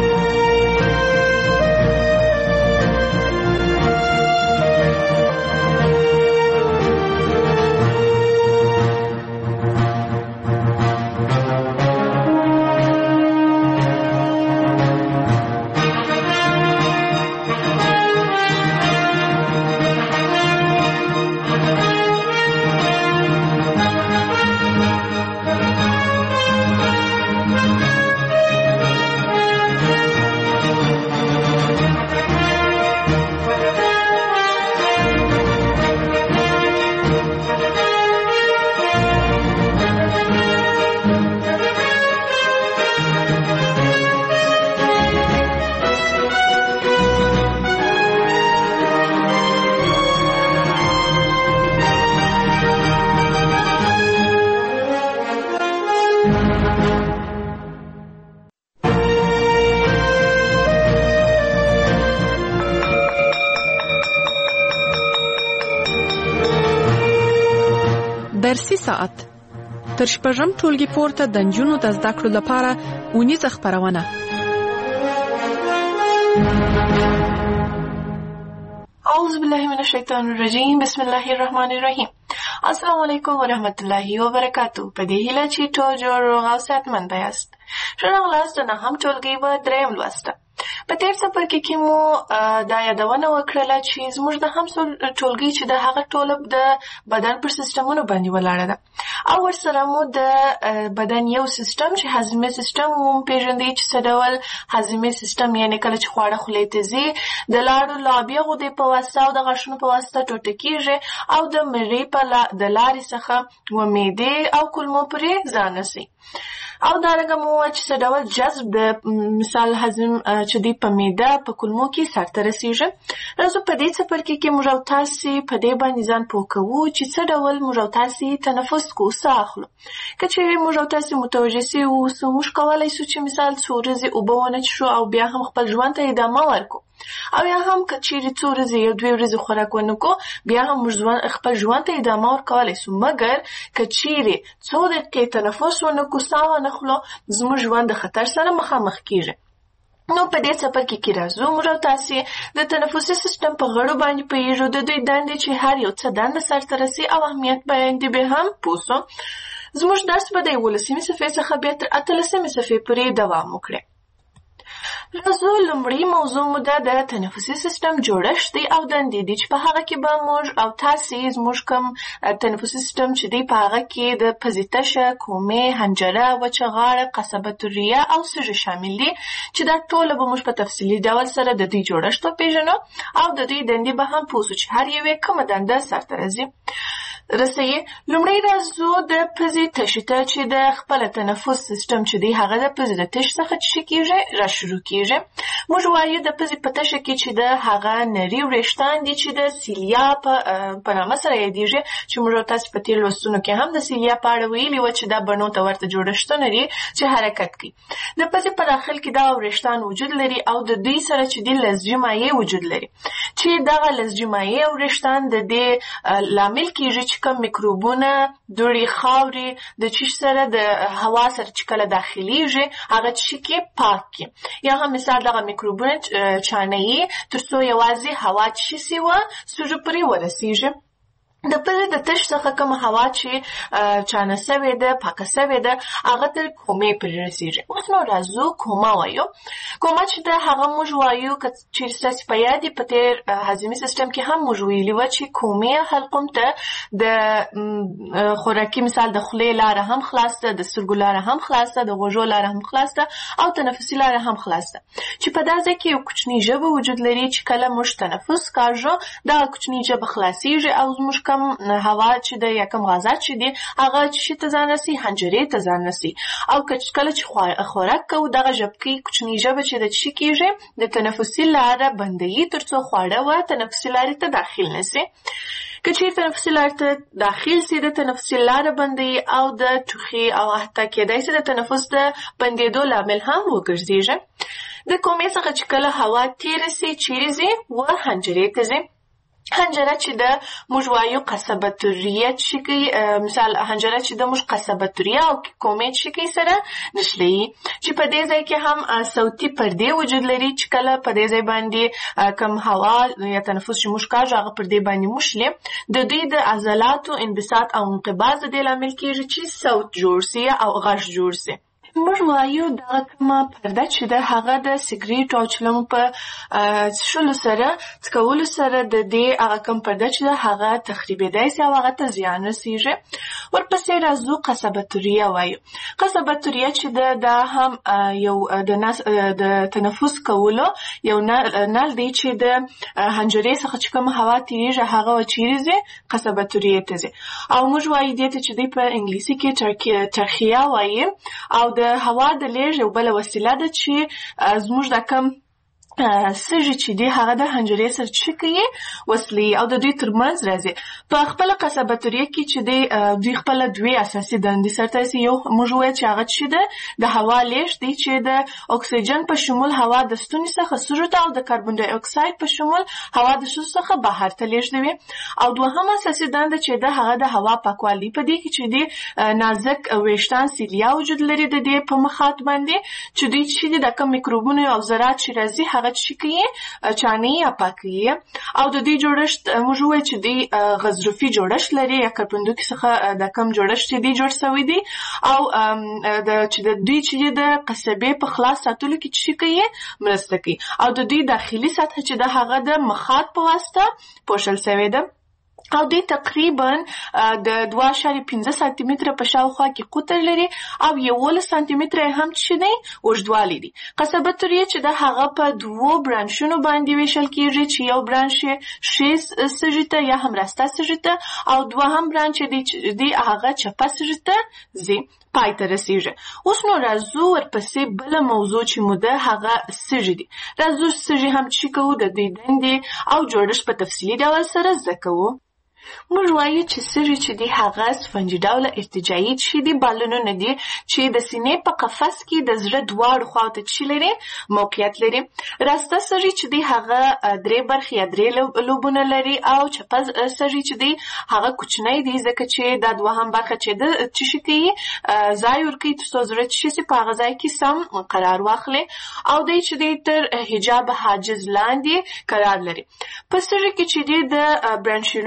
S2: درسي ساعت تر شپږم ټولګي پورته د نجونو د زده کړو لپاره اونیزه خپرونه.
S3: اعوذ بالله من الشیطان الرجیم. بسم الله الرحمن الرحیم. السلام علیکم و رحمت الله و برکاتو. په دې هیله چې ټول جوړ روغ او صحتمند یاست. ښه راغلاست د نهم ټولګي په دریم لوسته. په تیر څپرکي کې مو دا یادونه وکړله چې زموږ د هم ټولګي چې د هغه ټوله د بدن پر سیستمونو باندې ولاړه ده او ورسره مو د بدن یو سیستم چې هضمي سیستم مو پیژندی چې څه ډول هضمي سیستم یعنی کله چې خواړه خولې ته ځي د لاړو لابیه غدې په واسطه او د غاښونو په واسطه ټوټه کیږي او د مرۍ په د لارې څخه و معدې او کولمو پورې ځان رسوي. او دارنګه مو چې څه ډول جذب د مثال هضم چې دی په معده په کولمو کې سرته رسیږي. راځو په دې څپرکي کې موږ او تاسې په دې باندې ځان پوه کوو چې څه ډول موږ او تاسې تنفس کوو، ساه اخلو. که چیرې موږ او تاسې متوجه سوي اوسو موږ کولی شو چې مثال څو ورځې اوبه ونه څښو او بیا هم خپل ژوند ته ادامه ورکړو، او یا هم که چیرې څو ورځې یو دوې ورځې خوراک ونه کړو بیا هم موږ خپل ژوند ته ادامه ورکولی شو. مګر که چیرې څو دقیقې تنفس ونه کړو، ساه ونه خلو، زموږ ژوند د خطر سره مخامخ کیږي. نو په دې څپرکي کې راځو موږ او تاسې د تنفسي سیستم په غړو باندې پوهېږو، د دوی دندې چې هر یو څه دنده سرته رسي او اهمیت باندې به هم پوه سو. زموږ درس به د یولسمې صفحې څخه بیا تر اتلسمې صفحې پورې دوام وکړي. راځو لومړی موضوع مو ده د تنفسي سیستم جوړښت دی او دندې دي چې په هغه کې به موږ او تاسې زموږ کوم تنفسي سیستم چې دی په هغه کې د پزې تشه، کومې، حنجره، وچه غاړه، قصبة الریه او سږي شامل دي چې دا ټوله به موږ په تفصیلي ډول سره د دوی جوړښت وپېژنو او د دوی دندې به هم پوه سو چې هر یوې کومه دنده سرته راځي. رسیه لومړی راځو د پزې تشې ته چې د خپل تنفس سیستم چې دی هغه د پزې د تش څخه چې کېږي را شروع کېږي. موږ وایو د پزې په تشه کې چې د هغه نري وریښتان دي چې د سیلیا په په نامه سره یادېږي چې موږ تاسو په تېر لوستونو کې هم د سیلیا په اړه ویلي وو چې دا بڼو ته ورته جوړښتونه لري چې حرکت کوي. د پزې په داخل کې دا وریښتان وجود لري او د دوی سره چې دی لزجي مایع وجود لري چې دغه لزجي مایع وریښتان د دې لامل کېږي چې کوم میکروبونه، دوړې، خاورې د چیش سره د هوا سره چې کله داخليږي هغه چې کې پاک کی یا هم مثال دغه میکروبونه چانه‌ای تر څو یوازې هوا چې سی و سوجو پرې ورسیږي. د پزې د تش څخه کوم هوا چې چانه سوې ده، پاکه سوې ده، هغه تر کومې پرې رسیږي. اوس نو راځو کومه وایو. کومه چې د هغه موږ وایو که چیرې ستاسې په یاد په تېر هضمي سیستم کې هم موږ ویلي وه چې کومې حلقوم ته د خوراکي مثال د خولې لاره هم خلاص ده، د سترګو لاره هم خلاص ده، د غوږو لاره هم خلاص ده او تنفسي لاره هم خلاص ده چې په دا ځای کې یو کوچنی ژبه وجود لري چې کله موږ تنفس کاږو دغه کوچنی ژبه خلاصیږي او زموږ کم هوا چې د یا کم غازات چې دي هغه چې ته ځان رسي حنجرې ته ځان رسي او کله چې خوراک کوو دغه ژبکې کوچنی ژبه چې د چی کېږي د تنفسي لاره بندوي تر څو خواړه و تنفسي لارې ته داخل نشي. که چیرې تنفسي لارې ته داخل سي د تنفسي لاره بندوي او د ټوخي او حتی کېدای سي د تنفس د بندېدو لامل هم وګرځېږي. د کومې څخه چې کله هوا تېره سي چیرې ځي و حنجرې ته ځي. حنجره چې د موږ وایو قصبة الریه چې کوي مثال حنجره چې د موږ قصبة الریه او کومې چې کوي سره نښلوي چې په دې ځای کې هم صوتي پردې وجود لري چې کله په دې ځای باندې کم هوا یا تنفس چې موږ کاږو هغه پردې باندې موښلي د دوی د عضلاتو انبساط او انقباض د دې لامل کېږي چې صوت جوړ سي او غږ جوړ سي. موږ وایو دغه کومه پرده چې د هغه د سګریټ او چلمو په څښلو سره څکولو سره د دې هغه کوم پرده چې د هغه تخریبېدای سي او هغه ته زیان رسیږي. ورپسې راځو قصبة الریه وایو. قصبة الریه چې دا هم یو د د تنفس کولو یو نل دی چې د حنجرې څخه چې کومه هوا تېرېږي هغه چیرې ځي قصبة الریه ته ځي او موږ وایو دې ته چې دوی په انګلیسي کې ترخیه وایي او د هوا د لیږد یو بله وسیله ده چې زموږ د کم سږي چې دی هغه د حنجرې سره چې کوي وصلي او د دوی ترمنځ راځي. په خپله قصبة الریه کې چې دی دوی خپله دوې اساسي دندې سرته رسي. یو موږ وویل چې هغه چې ده د هوا لیږد دی چې د اکسیجن په شمول هوا د ستوني څخه سږو ته او د کاربن ډای اکساید په شمول هوا د سږو څخه بهر ته لیږدوي. او دوهمه اساسي دنده چې ده هغه د هوا پاکوالي په دې کې چې دی نازک ویښتان سیلیا وجود لري د دې په مخاط باندې چې دوی چې د کوم میکروبونو او ذرات چې راځي هغه چې کوي چانې یا پاکوي او د دې جوړښت موږ وایو چې دی غضروفي جوړښت لري یا کاربندوکي څخه د کم جوړښت چې دی جوړ شوی دی او د چې د دوی چې د قصبې په خلاص ساتلو کې چې کوي مرسته کوي او د دوی داخلي سطح چې د هغه د مخاط په واسطه پوښل شوی ده او دوی تقریبا د دوه اعشاریه پنځه سانتي متره په شاوخوا کې قطر لري او یولس سانتي متره هم چې دی اوږدوالی دی. قصبة الریه چې د هغه په دوو برانشونو باندې ویشل کېږي چې یو برانش یې ښي سږي ته یا هم راسته سږي ته او دوهم برانش دی هغه چپه سږي ته ځي پای ته رسیږي. اوس نو راځو ورپسې بله موضوع چې مو ده هغه سږي دي. راځو سږي هم چې کوو د دوی دندې او جوړښت په تفصیلي ډول سره زده کوو. موږ وایو چې سږي چې دي هغه سفنجي ډوله ارتجاعي چې دي بالونونه دي چې د سینې په قفس کې د زړه دواړو خواو ته چې لري موقعیت لري. راسته سږي چې دي هغه درې برخې یا درې لوبونه لري او چپه سږي چې دي هغه کوچنی دي ځکه چې دا دوهم برخه چې د چې شي کوي ځای ورکوي تر څو زړه چې شي په هغه ځای کې سم قرار واخلي او دی چې دی تر حجاب حاجز لاندې قرار لري. په سږي کې چې دي د برانشیولونو په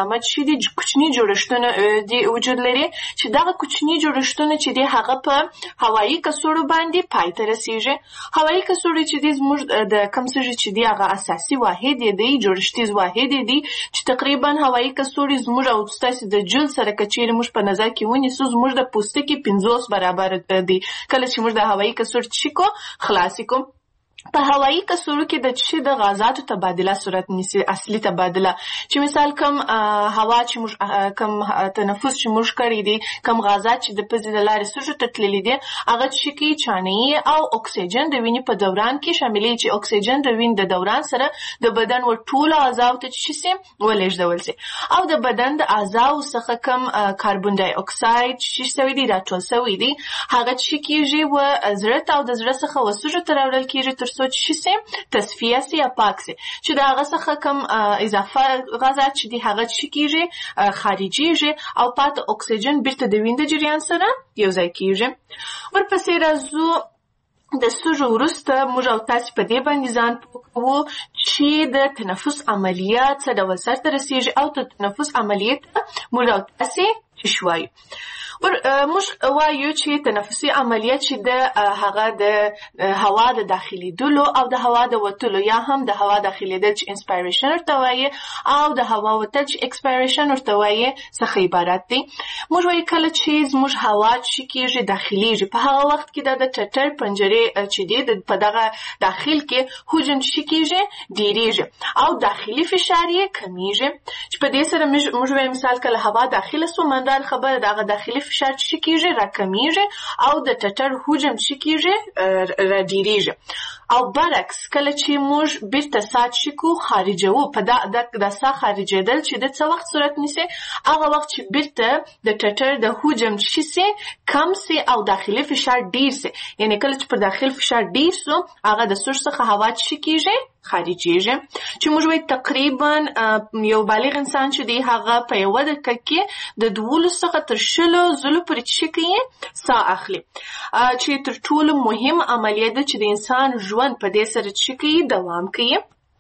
S3: علامت شي دي کوچني جوړښتونه د وجود لري چې دغه کوچني جوړښتونه چې دی هغه په هوایي کڅوړو باندې پای ته رسیږي. هوایي کڅوړې چې دی زموږ د کوم څه چې دی هغه اساسي واحد دی جوړښتیز واحد دی چې تقریبا هوایي کڅوړې زموږ او ستاسو د جلد سره کچېرې موږ په نظر کې ونیسو زموږ د پوستکي پنځوس برابر دی. کله چې موږ د هوایي کڅوړې چیکو خلاص کو په هوایي کڅوړو کې د چې د غازاتو تبادله صورت نیسي اصلي تبادله چې مثال کم هوا چې موږ کم تنفس چې موږ کړی دي کم غازات چې د پزې د لارې سوجو ته تللي دي هغه چې کې چانه‌ای او اکسیجن د وینې په دوران کې شاملې چې اکسیجن د وینې د دوران سره د بدن ور ټول اعضاء ته چې سي ولېږدول سي او د بدن د اعضاء څخه کم کاربن ډای اکساید چې سوي دي راټول سوي دي هغه چې کېږي و زړه او د زړه څخه وسوجو ته راوړل کېږي تر څو چې سي تصفیه سي یا پاک سي چې دا هغه څخه کم اضافه غازات چې دي هغه چې کېږي خارجيږي او پات اکسیجن بیرته د وینې د جریان سره یو ځای کېږي. ورپسې راځو د سوجو وروسته موږ او تاسو په دې باندې ځان پوهوو چې د تنفس عملیات څه ډول سرته رسیږي او د تنفس عملیات موږ او تاسو شوي. ور موږ وایو چې تنفسي عملیات چې د هغه د هوا د داخلي دلو او د هوا د وتلو یا هم د هوا داخلي د انسپایریشن ورته وایي او د هوا وتل چې ایکسپایریشن ورته وایي څخه عبارت دي. موږ وایو کله چې موږ هوا چې کېږي داخليږي په هغه وخت کې د ټټر پنجرې چې دی په دغه داخل کې حجم چې کېږي ډیریږي او داخلي فشار یې کمیږي چې په دې سره موږ وایو مثال کله هوا داخله سو مندار خبره دغه داخلي فشار چې کېږي راکمیږي او د ټټر حجم چې کېږي را ډیریږي او برعکس کله چې موږ بیرته سات شکو خارجو په دا د سا خارجېدل چې د څه وخت صورت نیسي هغه وخت چې بیرته د ټټر د حجم چې سي کم سي او داخلي فشار ډیر سي یعنی کله چې په داخل فشار ډیر سو هغه د سور څخه هوا چې کېږي خارجيږي چې موږ وایو تقریبا یو بالغ انسان چې دی هغه په یو دقیقه کې د دولس څخه تر شلو زلو پر چې کوي ساه اخلي چې تر ټولو مهم عملیه ده چې د انسان ژوند په دې سره چې کوي دوام کوي.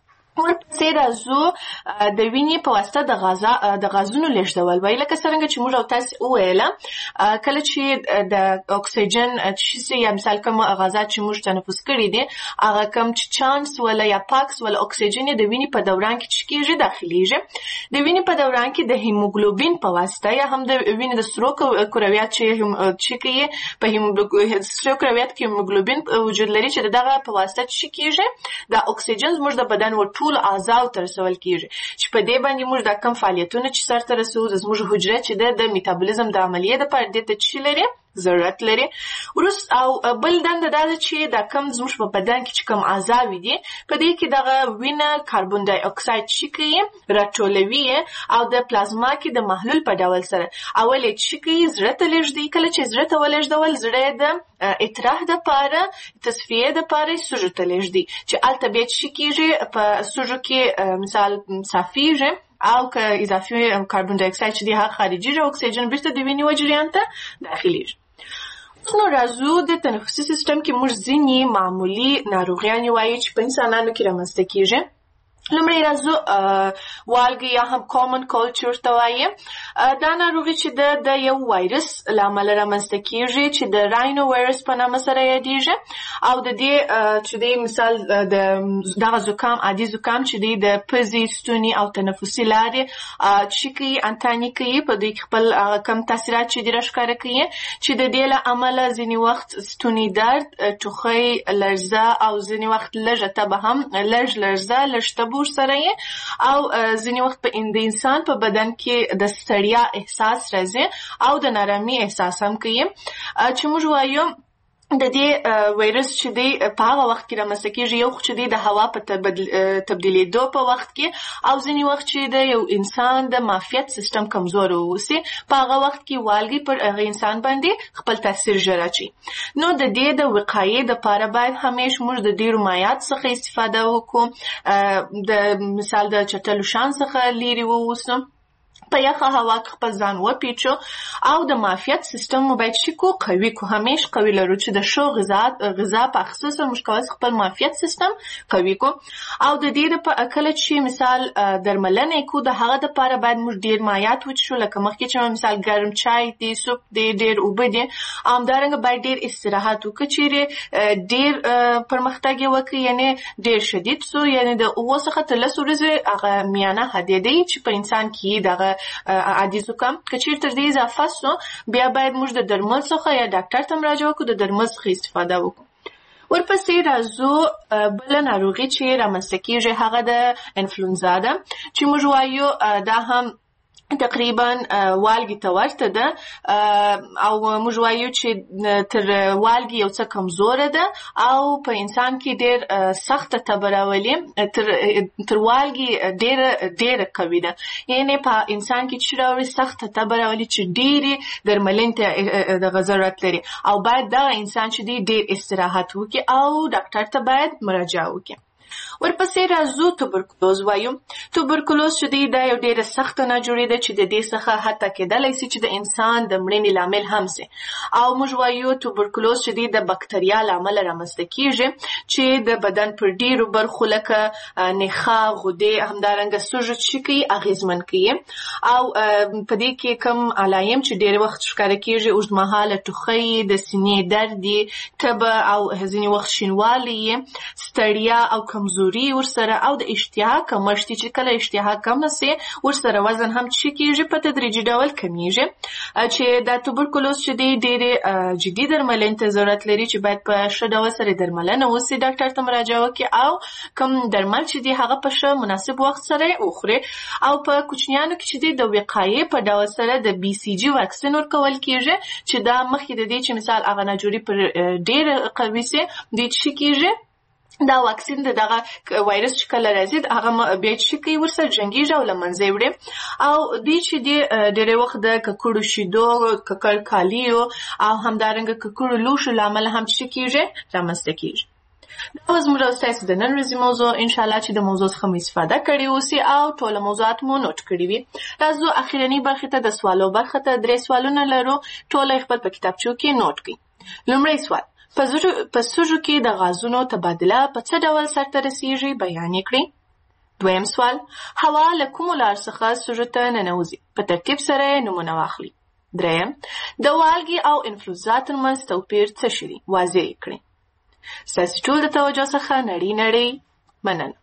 S3: ورپسې راځو د وینې په واسطه د غازا د غازونو لېږدول وایي لکه څنګه چې موږ او تاسو وویل کله چې د اکسیجن چې یا مثال کوم غازات چې موږ تنفس کړي دي هغه کم چې چانس ولا یا پاکس ولا اکسیجن د وینې په دوران کې چې کېږي داخليږي د وینې په دوران کې د هیموګلوبین په واسطه یا هم د وینې د سرو کرویات چې چې کوي په هیموګلوبین سرو کرویات کې هیموګلوبین وجود لري چې دغه په واسطه چې کېږي د اکسیجن زموږ د بدن ور ټول اعضاء تر رسول کیږي چې په دې باندې موږ د کم فعالیتونو چې سر ته رسو د زموږ حجره چې د میتابولیزم د عملیې د پر دې ته چې لري ضرورت لري ورس او بل دند دا چې د کم زموږ په بدن کې چې کم اعضاء دي په دې کې دغه وینه کاربن ډای اکساید چې کوي راټولوي او د پلازما کې د محلول په ډول سره اول چې کوي زړه ته لېږدي کله چې زړه ته ولېږدول زړه د اطراح د پاره تصفیه د پاره سوجو ته لېږدي چې البته چې کېږي په سوجو کې مثال صافیږي او که اضافي کاربن ډای اکساید چې دی هغه خارجي او اکسیجن بیرته د وینې و جریان ته داخليږي. نو راځو د تنفسي سیستم کې موږ ځینې معمولی ناروغیان وایي چې په انسانانو کې رامنځته کېږي. لومړی راځو والګي یا هم کامن کولډ چې ورته وایي دا ناروغي چې د یو وایرس له امله رامنځته کېږي چې د راینو وایرس په نامه سره یادېږي او د دې چې د مثال د دغه زکام عادي زکام چې د پزې ستوني او تنفسي لارې چې کوي انتاني کوي په دې خپل کم تاثیرات چې د راښکاره کوي چې د دې له امله ځینې وخت ستوني درد ټوخی لړزه او ځینې وخت لږه تبه هم لږ لړزه لږ تبه سره او ځینې وخت په انسان په بدن کې د ستړیا احساس راځي او د نارامي احساس هم کوي چې موږ وایو د دې وایرس چې دی په هغه وخت کې رامنځته کېږي یو چې دی د هوا په تبدیلېدو په وخت کې او ځینې وخت چې د یو انسان د معافیت سیستم کمزور اوسي په هغه وخت کې والګي پر هغه انسان باندې خپل تاثیر ژر اچي. نو د دې د وقایې دپاره باید همیشه موږ د ډېرو مایعات څخه استفاده وکړو د مثال د چټلو شان څخه لرې واوسو په یخه هوا کې خپل ځان وپیچو او د معافیت سیستم مو باید شي کو قوي کو همیش قوي لرو چې د شو غذا غذا په اخصوص موږ کولی خپل معافیت سیستم قوي کو او د دې په اکل چې مثال درملنه کو د هغه د لپاره باید موږ ډیر مایات وڅښو لکه مخکې چې مثال ګرم چای دی سوپ دی ډیر اوبه دي همدارنګه باید ډیر استراحت وکړو چې ډیر پرمختګ وکړي یعنی ډیر شدید سو یعنی د اوه څخه تر لس ورځې هغه میانه حدیدي چې په انسان کې دغه عادي زکام کچیر تر دې اضافه سو بیا باید موږ د درمل څخه یا ډاکټر ته مراجعه وکړو د درمل څخه استفاده وکړو ورپسې راځو بل ناروغي چې رامنځته کیږي هغه د انفلونزا ده چې موږ وایو دا هم تقریبا والګي ته ورته ده او موږ وایو چې تر والګي یو څه کمزوره ده او په انسان کې ډېر سخت تبه راولي تر تر والګي ډېر ډېر قوي ده یعنی په انسان کې چې راوړي سخت تبه راولي چې ډېرې درملنې ته د ضرورت لري او باید دا انسان چې ډېر استراحت وکړي او ډاکټر ته باید مراجعه وکړي ورپسې راځو توبرکلوز وایو توبرکلوز چې دی دا یو ډېره سخته ناجوړي ده چې د دې څخه حتی کېدلی سي چې د انسان د مړینې لامل هم سي او موږ وایو توبرکلوز چې دی د بکتریا له امله رامنځته کیږي چې د بدن پر ډېرو برخو لکه نخاع غدې همدارنګه سوژه چې کوي اغېزمن کوي او په دې کې کوم علایم چې ډېر وخت ښکاره کیږي اوږدمهاله ټوخی د سینې درد تبه او ځینې وخت شینوالی ستړیا او کمزوري ورسره او د اشتها کمښت چې کله اشتها کم سي ورسره وزن هم چې کیږي په تدریجي ډول کمیږي چې د توبرکلوز چې دی ډېر جدي درملنې ته ضرورت لري چې باید په ښه ډول سره درملنه وسي ډاکټر ته مراجعه وکړي او کوم درمل چې دی هغه په ښه مناسب وخت سره وخوري او په کوچنیانو کې چې دی د وقایې په ډول سره د بي سي جي واکسین ورکول کیږي چې دا مخکې د دې چې مثال هغه ناجوړي پر ډېر قوي سي د چې کیږي دا واکسین د دغه وایرس چې کله راځي هغه بیا چې کوي ورسره جنګیږي او له منځه وړي او دوی چې د ډېری وخت د ککړو شیدو ککړ کالیو او همدارنګه ککړو لوښو له امله هم چې کیږي رامنځته کیږي دا زموږ او ستاسو د نن ورځې موضوع انشاءالله چې د موضوع څخه مو استفاده کړې اوسي او ټول موضوعات مو نوٹ کړي وي راځو اخیرنی برخه ته د سوالو برخه ته درې سوالونه لرو ټول خپل په کتابچو کې نوٹ کړئ لومړی سوال په سوژو کې د غازونو تبادله په څه ډول سرته رسیږي بیان یې کړئ دویم سوال هوا له کومو لارو څخه سوژو ته ننوځي په ترتیب سره یې نومونه واخلئ دریم د والګي او انفلونزا ترمنځ توپیر څه شی دی واضح یې کړئ ستاسو ټول د توجه څخه نړۍ نړۍ مننه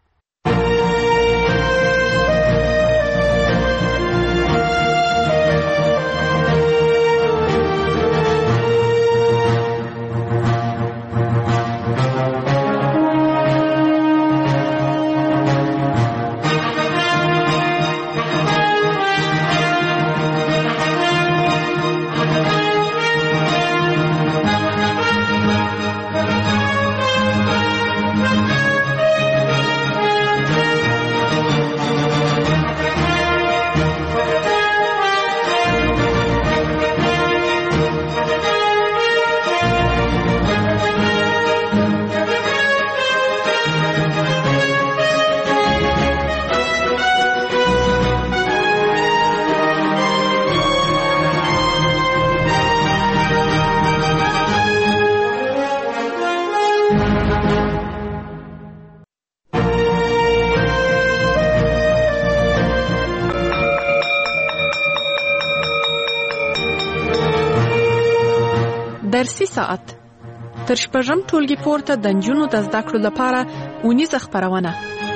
S2: درسي ساعت تر شپږم ټولګي پورته د نجونو د زده کړو لپاره اونیزه خپرونه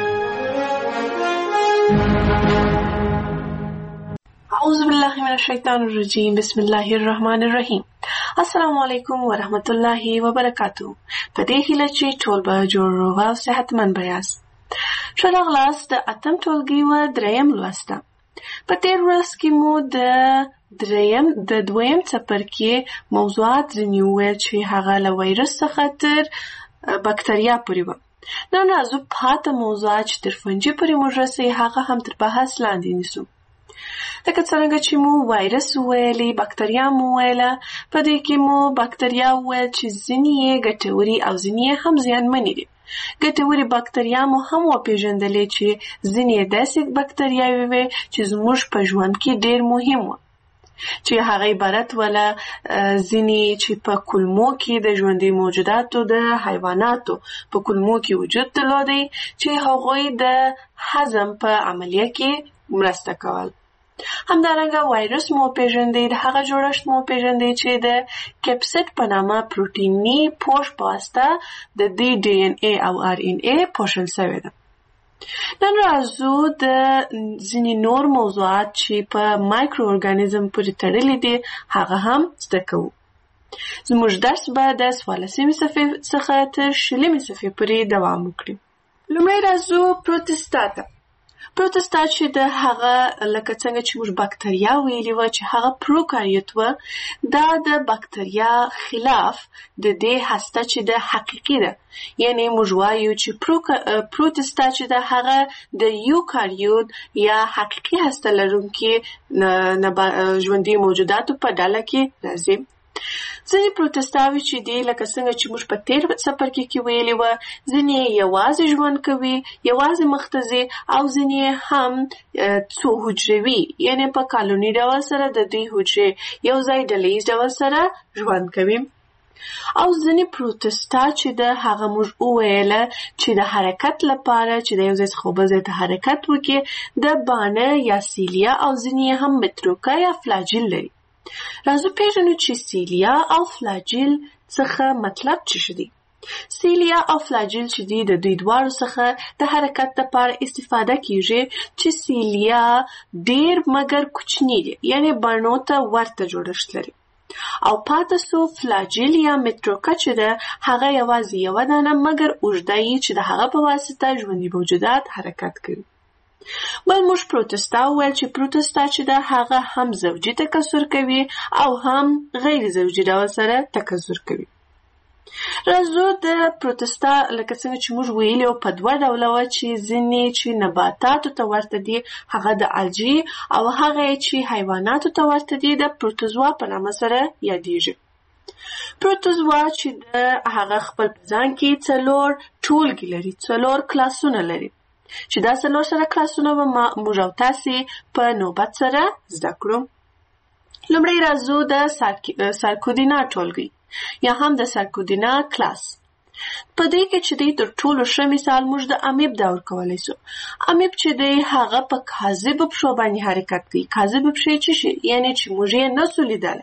S3: اعوذ بالله من الشیطان الرجیم بسم الله الرحمن الرحیم السلام علیکم ورحمت الله وبرکاتہ په دې هیله چې ټول به جوړ روغ او صحتمند یاست ښه راغلاست د اتم ټولګي و دریم لوسته په تیر ورځ کې مو د دریم د دویم څپرکي موضوعات ځینې وویل چې هغه له وایرس څخه تر بکتریا پورې وه نن راځو پاته موضوعات چې تر فنجي پورې موږ رسوي هغه هم تر بحث لاندې نیسو لکه څرنګه چې مو وایرس وویلې بکتریا مو وویله په دې کې مو بکتریا وویل چې ځینې یې ګټوري او ځینې یې هم زیانمنې دي ګټورې بکتریا مو هم وپېژندلې چې ځینې یې داسې بکتریاوې وې چې زموږ په ژوند کې ډېر مهم وو، چې هغه عبارت ولا ځینې چې په کولمو کې د ژوندي موجوداتو د حیواناتو په کولمو کې وجود درلودی چې هغوی د هضم په عملیه کې مرسته کول. همدارنګه وایرس مو پیژندې، د هغه جوړښت مو پیژندې چې د کیپسیډ په نامه پروتیني پوښ په واسطه د دې ډي ان اے او ار ان اے پوښل شوی ده. نن راځو د ځینې نور موضوعات چې په مایکرو ارګانیزم پورې تړلي دي هغه هم زده کوو. زموږ درس به د څوارلسمې صفحې څخه تر شلمې صفحې پورې دوام وکړي. لومړی راځو پروتستا ته. پروتستا چې د هغه لکه څنګه چې موږ بکتریا ویلي وه چې هغه پروکاریوت وه، دا د بکتریا خلاف د دې هسته چې د حقیقي ده، یعنی موږ وایو چې پروتستا چې د هغه د یوکاریوت یا حقیقي هسته لرونکي ژوندي موجوداتو په ډله کې راځي. ځینې پروتستاوي چې دي لکه څنګه چې موږ په تیر څپرکي کې ویلي وه، ځینې یوازې ژوند کوي، یوازې مخته ځي، او ځینې هم څو حجروي، یعنی په کالوني ډول سره د دوی حجرې یو ځای ډلیز ډول سره ژوند کوي. او ځینې پروتستا چې د هغه موږ وویله چې د حرکت لپاره چې د یو ځای څخه بل ځای ته حرکت وکړي د بانه یا سیلیا او ځینې هم متروکه یا فلاجیل لري. راځو پیژنو چې سیلیا او فلاجیل څخه مطلب څه شي دي. سیلیا او فلاجیل چې دي د دوی دواړو څخه د حرکت لپاره استفاده کیږي، چې سیلیا ډیر مګر کوچنی دي، یعنی بڼو ته ورته جوړښت لري، او پاتې سو فلاجیل یا متروکه چې ده هغه یوازې یوه دانه مګر اوږده یي چې د هغه په واسطه ژوندي موجودات حرکت کوي. بل موږ پروتستا وویل چې پروتستا چې ده هغه هم زوجي تکثر کوي او هم غیر زوجي ډول سره تکثر کوي. راځو د پروتستا لکه څنګه چې موږ ویلي وو په دوه ډوله وه، چې ځینې چې نباتاتو ته ورته دي هغه د الجی، او هغه چې حیواناتو ته ورته دي د پروتوزوا په نامه سره یادیږي. پروتوزوا چې د هغه خپل په ځان کې څلور ټولګي لري، څلور کلاسونه لري، چې دا څلور سره کلاسونه به موږ او تاسې په نوبت سره زده کړو. لومړی راځو د سارکودینا ټولګي یا هم د سارکودینا کلاس. په دې کې چې دی تر ټولو ښه مثال موږ د امیب دا ورکولی سو. امیب چې دی هغه په کاذبو پښو باندې حرکت کوي. کاذبې پښې څه شي؟ یعنې چې موږ یې نسو لیدلی،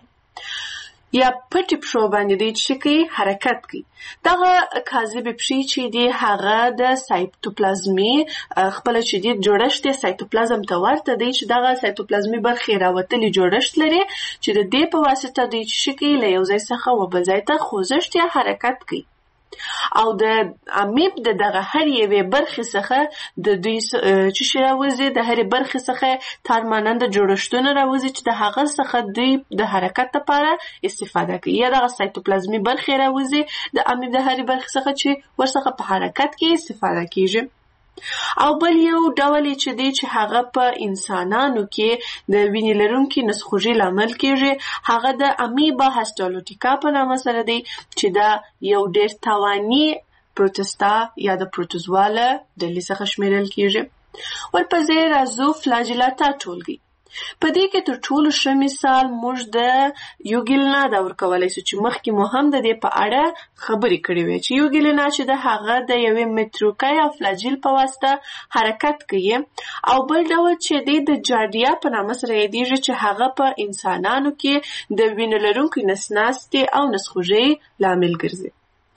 S3: یا پټې پښو باندې دی چې کوي حرکت کوي. دغه کاذبې پښې چې دی هغه د سایتوپلازمي خپله چې دی جوړښت یې سایتوپلازم ته ورته دی، چې دغه سایتوپلازمي برخې راوتلي جوړښت لري چې د دې په واسطه دوی چې کوي له یو ځای څخه و بل ځای ته خوځښت یا حرکت کوي. او د امیب د دغه هر یوې برخې څخه د دوی چې شي راوځي، د هرې برخې څخه تارماننده جوړښتونه راوځي چې د هغه څخه دوی د حرکت لپاره استفاده کوي، یا دغه سایتوپلازمي برخې راوځي د امیب د هرې برخې څخه چې ورڅخه په حرکت کې استفاده کیږي. او بل یو ډول چې دی چې هغه په انسانانو کې د وینې لرونکي نسخوږي لامل کیږي، هغه د امیبا هسټالوټیکا په نامه سره دی، چې دا یو ډیر تاواني پروتستا یا د پروتوزوا له ډلې څخه شمیرل کیږي. ورپسې راځو فلاجیلاتا ټولګي. په دې کې تر ټولو ښه مثال موږ د یوګیلنا دا ورکولی سو، چې مخکې مو هم د دې په اړه خبرې کړې وې، چې یوګیلنا چې د هغه د یوې متروکه یا فلاجیل په واسطه حرکت کوي. او بل ډول چې دی د جاردیا په نامه سره یادیږي، چې هغه په انسانانو کې د وینې لرونکي نسناستې او نسخوږۍ لامل ګرځي.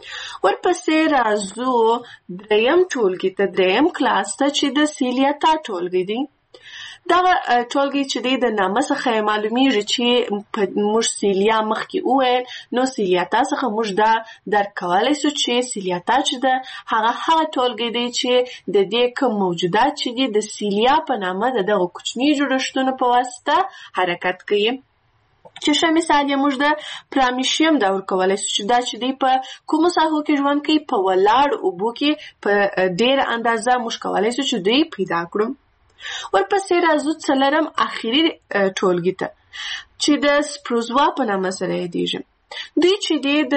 S3: ورپسې راځو دریم ټولګي ته، دریم کلاس ته، چې د سیلیاتا ټولګي دی. دغه ټولګي چې دی د نامه څخه معلومیږي چې موږ سیلیا مخکې وویل، نو سیلیاتا څخه موږ دا درک کولی سو چې سیلیاتا چې ده هغه هغه ټولګي دی چې د دې کوم موجودات چې دي د سیلیا په نامه د دغه کوچني جوړښتونو په واسطه حرکت کوي. چې ښه مثال یې موږ د پرامیشیم دا ورکولی سو، چې دا چې دی په کومو ساحو کې ژوند کوي؟ په ولاړ اوبو کې په ډېره اندازه موږ کولی سو چې دوی پیدا کړو. ورپسې راځو څلرم اخري ټولګي ته، چې د سپروزوا په نامه سره یادیږي. دوی چې دی د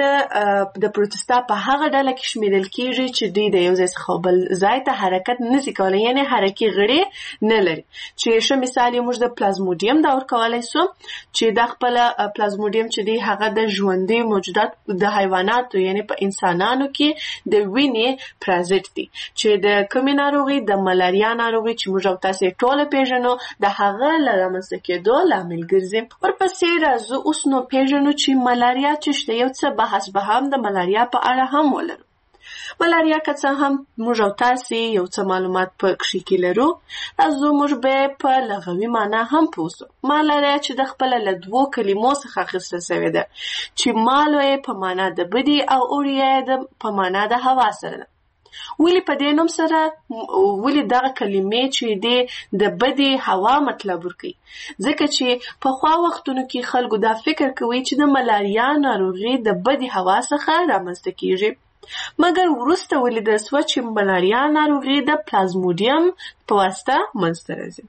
S3: د پروتستا په هغه ډله کې شمیرل کیږي چې دوی د یو ځای څخه بل ځای ته حرکت نشي کولی، یعنی حرکي غړي نه لري. چې ښه مثال یې موږ د پلازموډیم دا ورکولی سو چې دا خپل پلازموډیم چې دی هغه د ژوندي موجودات د حیواناتو یعنی په انسانانو کې د وینې پرازیت دی چې د کومې ناروغي د ملاریا ناروغي چې موږ او تاسو ټول پیژنو د هغه لامل کېدو لامل ګرځي. ورپسې راځو اوس نو پیژنو چې ملاریا چې شته، یو څه بحث به هم د ملاریا په اړه هم ولرو. ملاریا که څه هم موږ او تاسو یو څه معلومات په کښې کې لرو، تاسو موږ به په لغوي معنا هم پوسو. ملاریا چې د خپل له دوو کلمو څخه اخیستل شوې ده چې مالو یې په معنا د بدی او اوریا یې په معنا د هوا سره ده. ولی په دې نوم سره ولی دغه کلمې چې د بدی هوا مطلب ورکوي، ځکه چې په خوا وختونو کې خلکو دا فکر کوي چې د ملاریا ناروغي د بدی هوا څخه رامنځته کیږي، مګر وروسته ولیدل شوه چې ملاریا ناروغي د پلازموډیم په واسطه منځته راځي.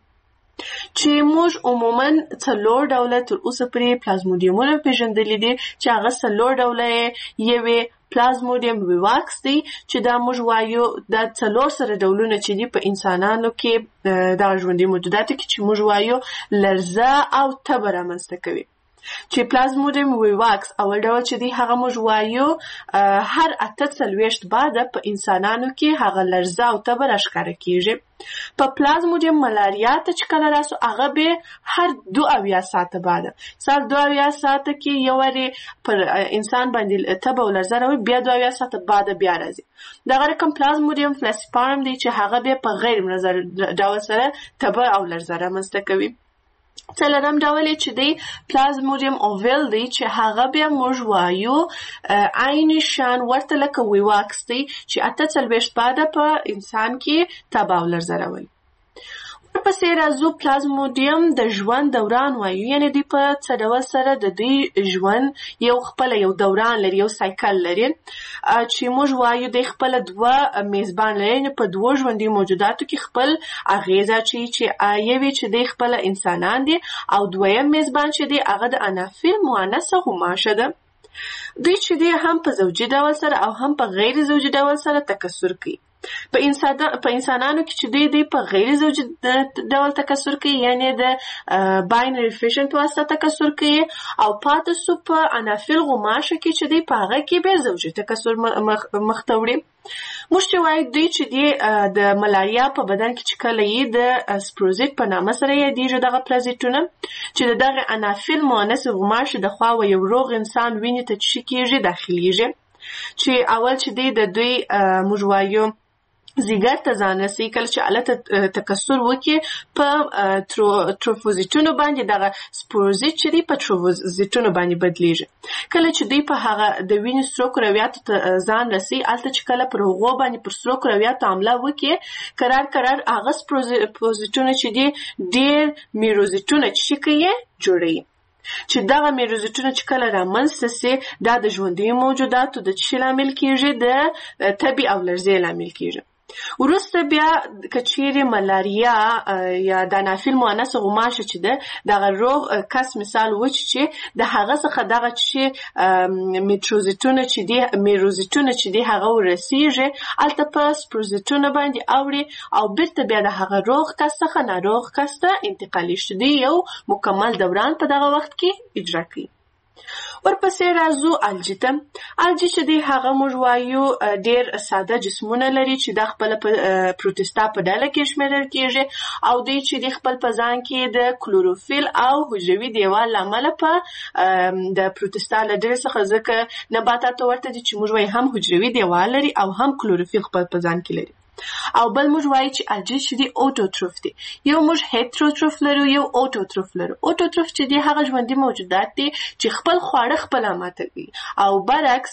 S3: چې موږ عموما څلور ډوله تر اوسه پورې پلازموډیمونه پیژندلي دي چې هغه څلور ډوله یوې پلازموډیم ویواکس دی چې دا موږ وایو دا څلور سره ډولونه چې دي په انسانانو کې د ژوندي موجوداتو کې چې موږ وایو لرزه او تبه رامنځته کوي. چې پلازموډیم ویواکس اول ډول چې دی هغه موږ وایو هر اته څلوېښت بعده په انسانانو کې هغه لرزه او تبه راښکاره کیږي. په پلازموډیم ملاریا ته چې کله راسو هغه به هر دو اویا ساعته بعده سال دو اویا ساعته کې یو وری پر انسان باندې تبه او لرزه راوي، بیا دو اویا ساعته بعده بیا راځي. دغه رقم پلازموډیم فلاسپارم دی چې هغه به په غیر منظم ډول سره تبه او لرزه رامنځته کوي. څلورم ډول چې دی پلازموډیم اوویل دی چې هغه بیا موږ وایو عین شان ورته لکه ویواکس دی چې اته څلوېښت بعده په انسان کې تبه او لرزه راولي. ورپسې راځو پلازموډیم د ژوند دوران وایو، یعنی دوی په څه ډول سره د دوی ژوند یو خپل یو دوران لري، یو سایکل لري چې موږ وایو د خپل دوه میزبان لري په دوه ژوندي موجوداتو کې خپل اغیزه چې چې یوې چې د خپل انسانان دي او دویم میزبان چې دی هغه د انافیل مؤنثه غوماشه ده. دوی چې دی هم په زوجي ډول سره او هم په غیر زوجي ډول سره تکثر کوي. په انسان په انسانانو کې چې دی دی په غیر زوجي ډول تکثر کوي، یعنی د باینری فیشن په واسطه تکثر کوي، او پاتې سو په انافیل غوماشه کې چې دی په هغه کې به زوجي تکثر مخته وړي. موږ چې وایو دوی چې دی د ملاریا په بدن کې چې کله یې د سپروزیت په نامه سره یادېږي دغه پرازیتونه چې دغه انافیل مؤنث غوماشه د خوا و یو روغ انسان وینې ته چې کېږي داخليږي، چې اول چې دی د دوی موږ وایو زیګر ته ځان رسي، کله چې الته تکثر وکړي په تروفوزیتونو باندې دغه سپوروزیت چې دی په تروفوزیتونو باندې بدلیږي. کله چې دوی په هغه د وینې سرو کرویاتو ته ځان رسي، الته چې کله پر هغو باندې پر سرو کرویاتو حمله وکړي قرار قرار هغه سپوروزیتونه چې دی ډېر میروزیتونه چې کوي جوړوي، چې دغه میروزیتونه چې کله رامنځته سي دا د ژوندي موجوداتو د څه لامل کیږي؟ د تبې او لرزې لامل کیږي. وروسته بیا کچېرې ملاریا یا د انافیل مؤنثه غوماشه چې ده دغه روغ کس مثال وچ چې د هغه څخه دغه چې میټروزیتونه چې دي میروزیتونه چې دي هغه ورسیږي الته په سپروزیتونه باندې اوړي او بیرته بیا د هغه روغ کس څخه ناروغ کس ته انتقالي شي، دی یو مکمل دوران په دغه وخت کې اجرا کوي. ورپسې راځو الجی ته. الجی چې دی هغه موږ وایو ډېر ساده جسمونه لري چې د خپل پروتستا په ډله کې شمیرل کېږي او دوی چې د خپل په ځان کې د کلوروفیل او حجروي دیوال له امله په د پروتستا له ډلې څخه ځکه نباتاتو ورته دي چې موږ وایو هم حجروي دیوال لري او هم کلوروفیل خپل په ځان کې لري. او بل موږ وایو چې الجی چې دی اوټوټروف دی. یو موږ هیټروټروف لرو، یو اوټوټروف لرو. اوټوټروف چې دی هغه ژوندي موجودات دي چې خپل خواړه خپل ماتوي، او برعکس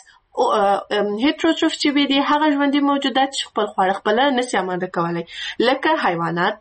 S3: هیټروټروف چې دی هغه ژوندي موجودات چې خپل خواړه خپل نشي اماده کولای لکه حیوانات.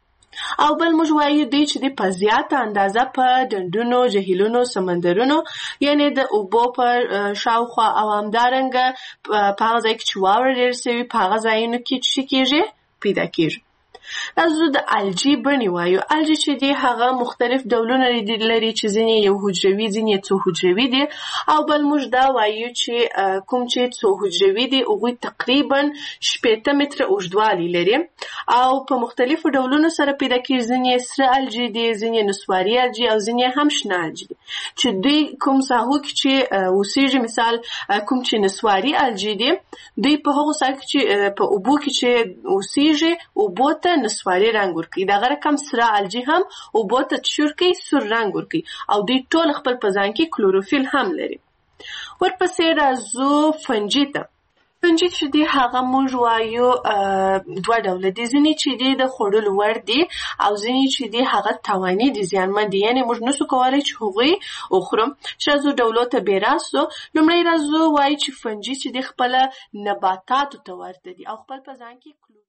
S3: او بل موږ وایو دی چې دی په زیاته اندازه په ډنډونو، جهیلونو، سمندرونو یعنی د اوبو په شاوخوا او همدارنګه په هغه ځای کې چې واوره ډېر سوي په هغه ځایونو کې چې کېږي پیدا کېږي. راځو د الجی بڼې وایو. الجی چې دی هغه مختلف ډولونه لري چې ځینې یو حجروي ځینې څو حجروي دي او بل موږ دا وایو چې کوم چې څو حجروي دي هغوی تقریبا شپېته متره اوږدوالی لري او په مختلفو ډولونو سره پیدا کېږي. ځینې سره الجی دي، ځینې نسواري الجی او ځینې هم شنه الجی دي چې دوی کوم ساحو کې چې اوسېږي. مثال کوم چې نسواري الجی دي دوی په هغو ساحو کې چې په اوبو کې چې اوسېږي اوبو ته نسواري رنګ ورکوي. دغه رقم سره الجی هم اوبو ته چور کوي، سور رنګ ورکوي او دوی ټول خپل په ځان کې کلوروفیل هم لري. ورپسې راځو فنجي ته. فنجي چې دی هغه موږ وایو دوه ډوله دي، ځینې چې دی د خوړلو وړ دي او ځینې چې دی هغه تاواني دي، زیانمن دي، یعنې موږ نسو کولی چې هغوی وخورو. چې راځو ډولو ته بې راستو. لومړی راځو وایي چې فنجي چې دی خپله نباتاتو ته ورته دي او خپل په ځان کې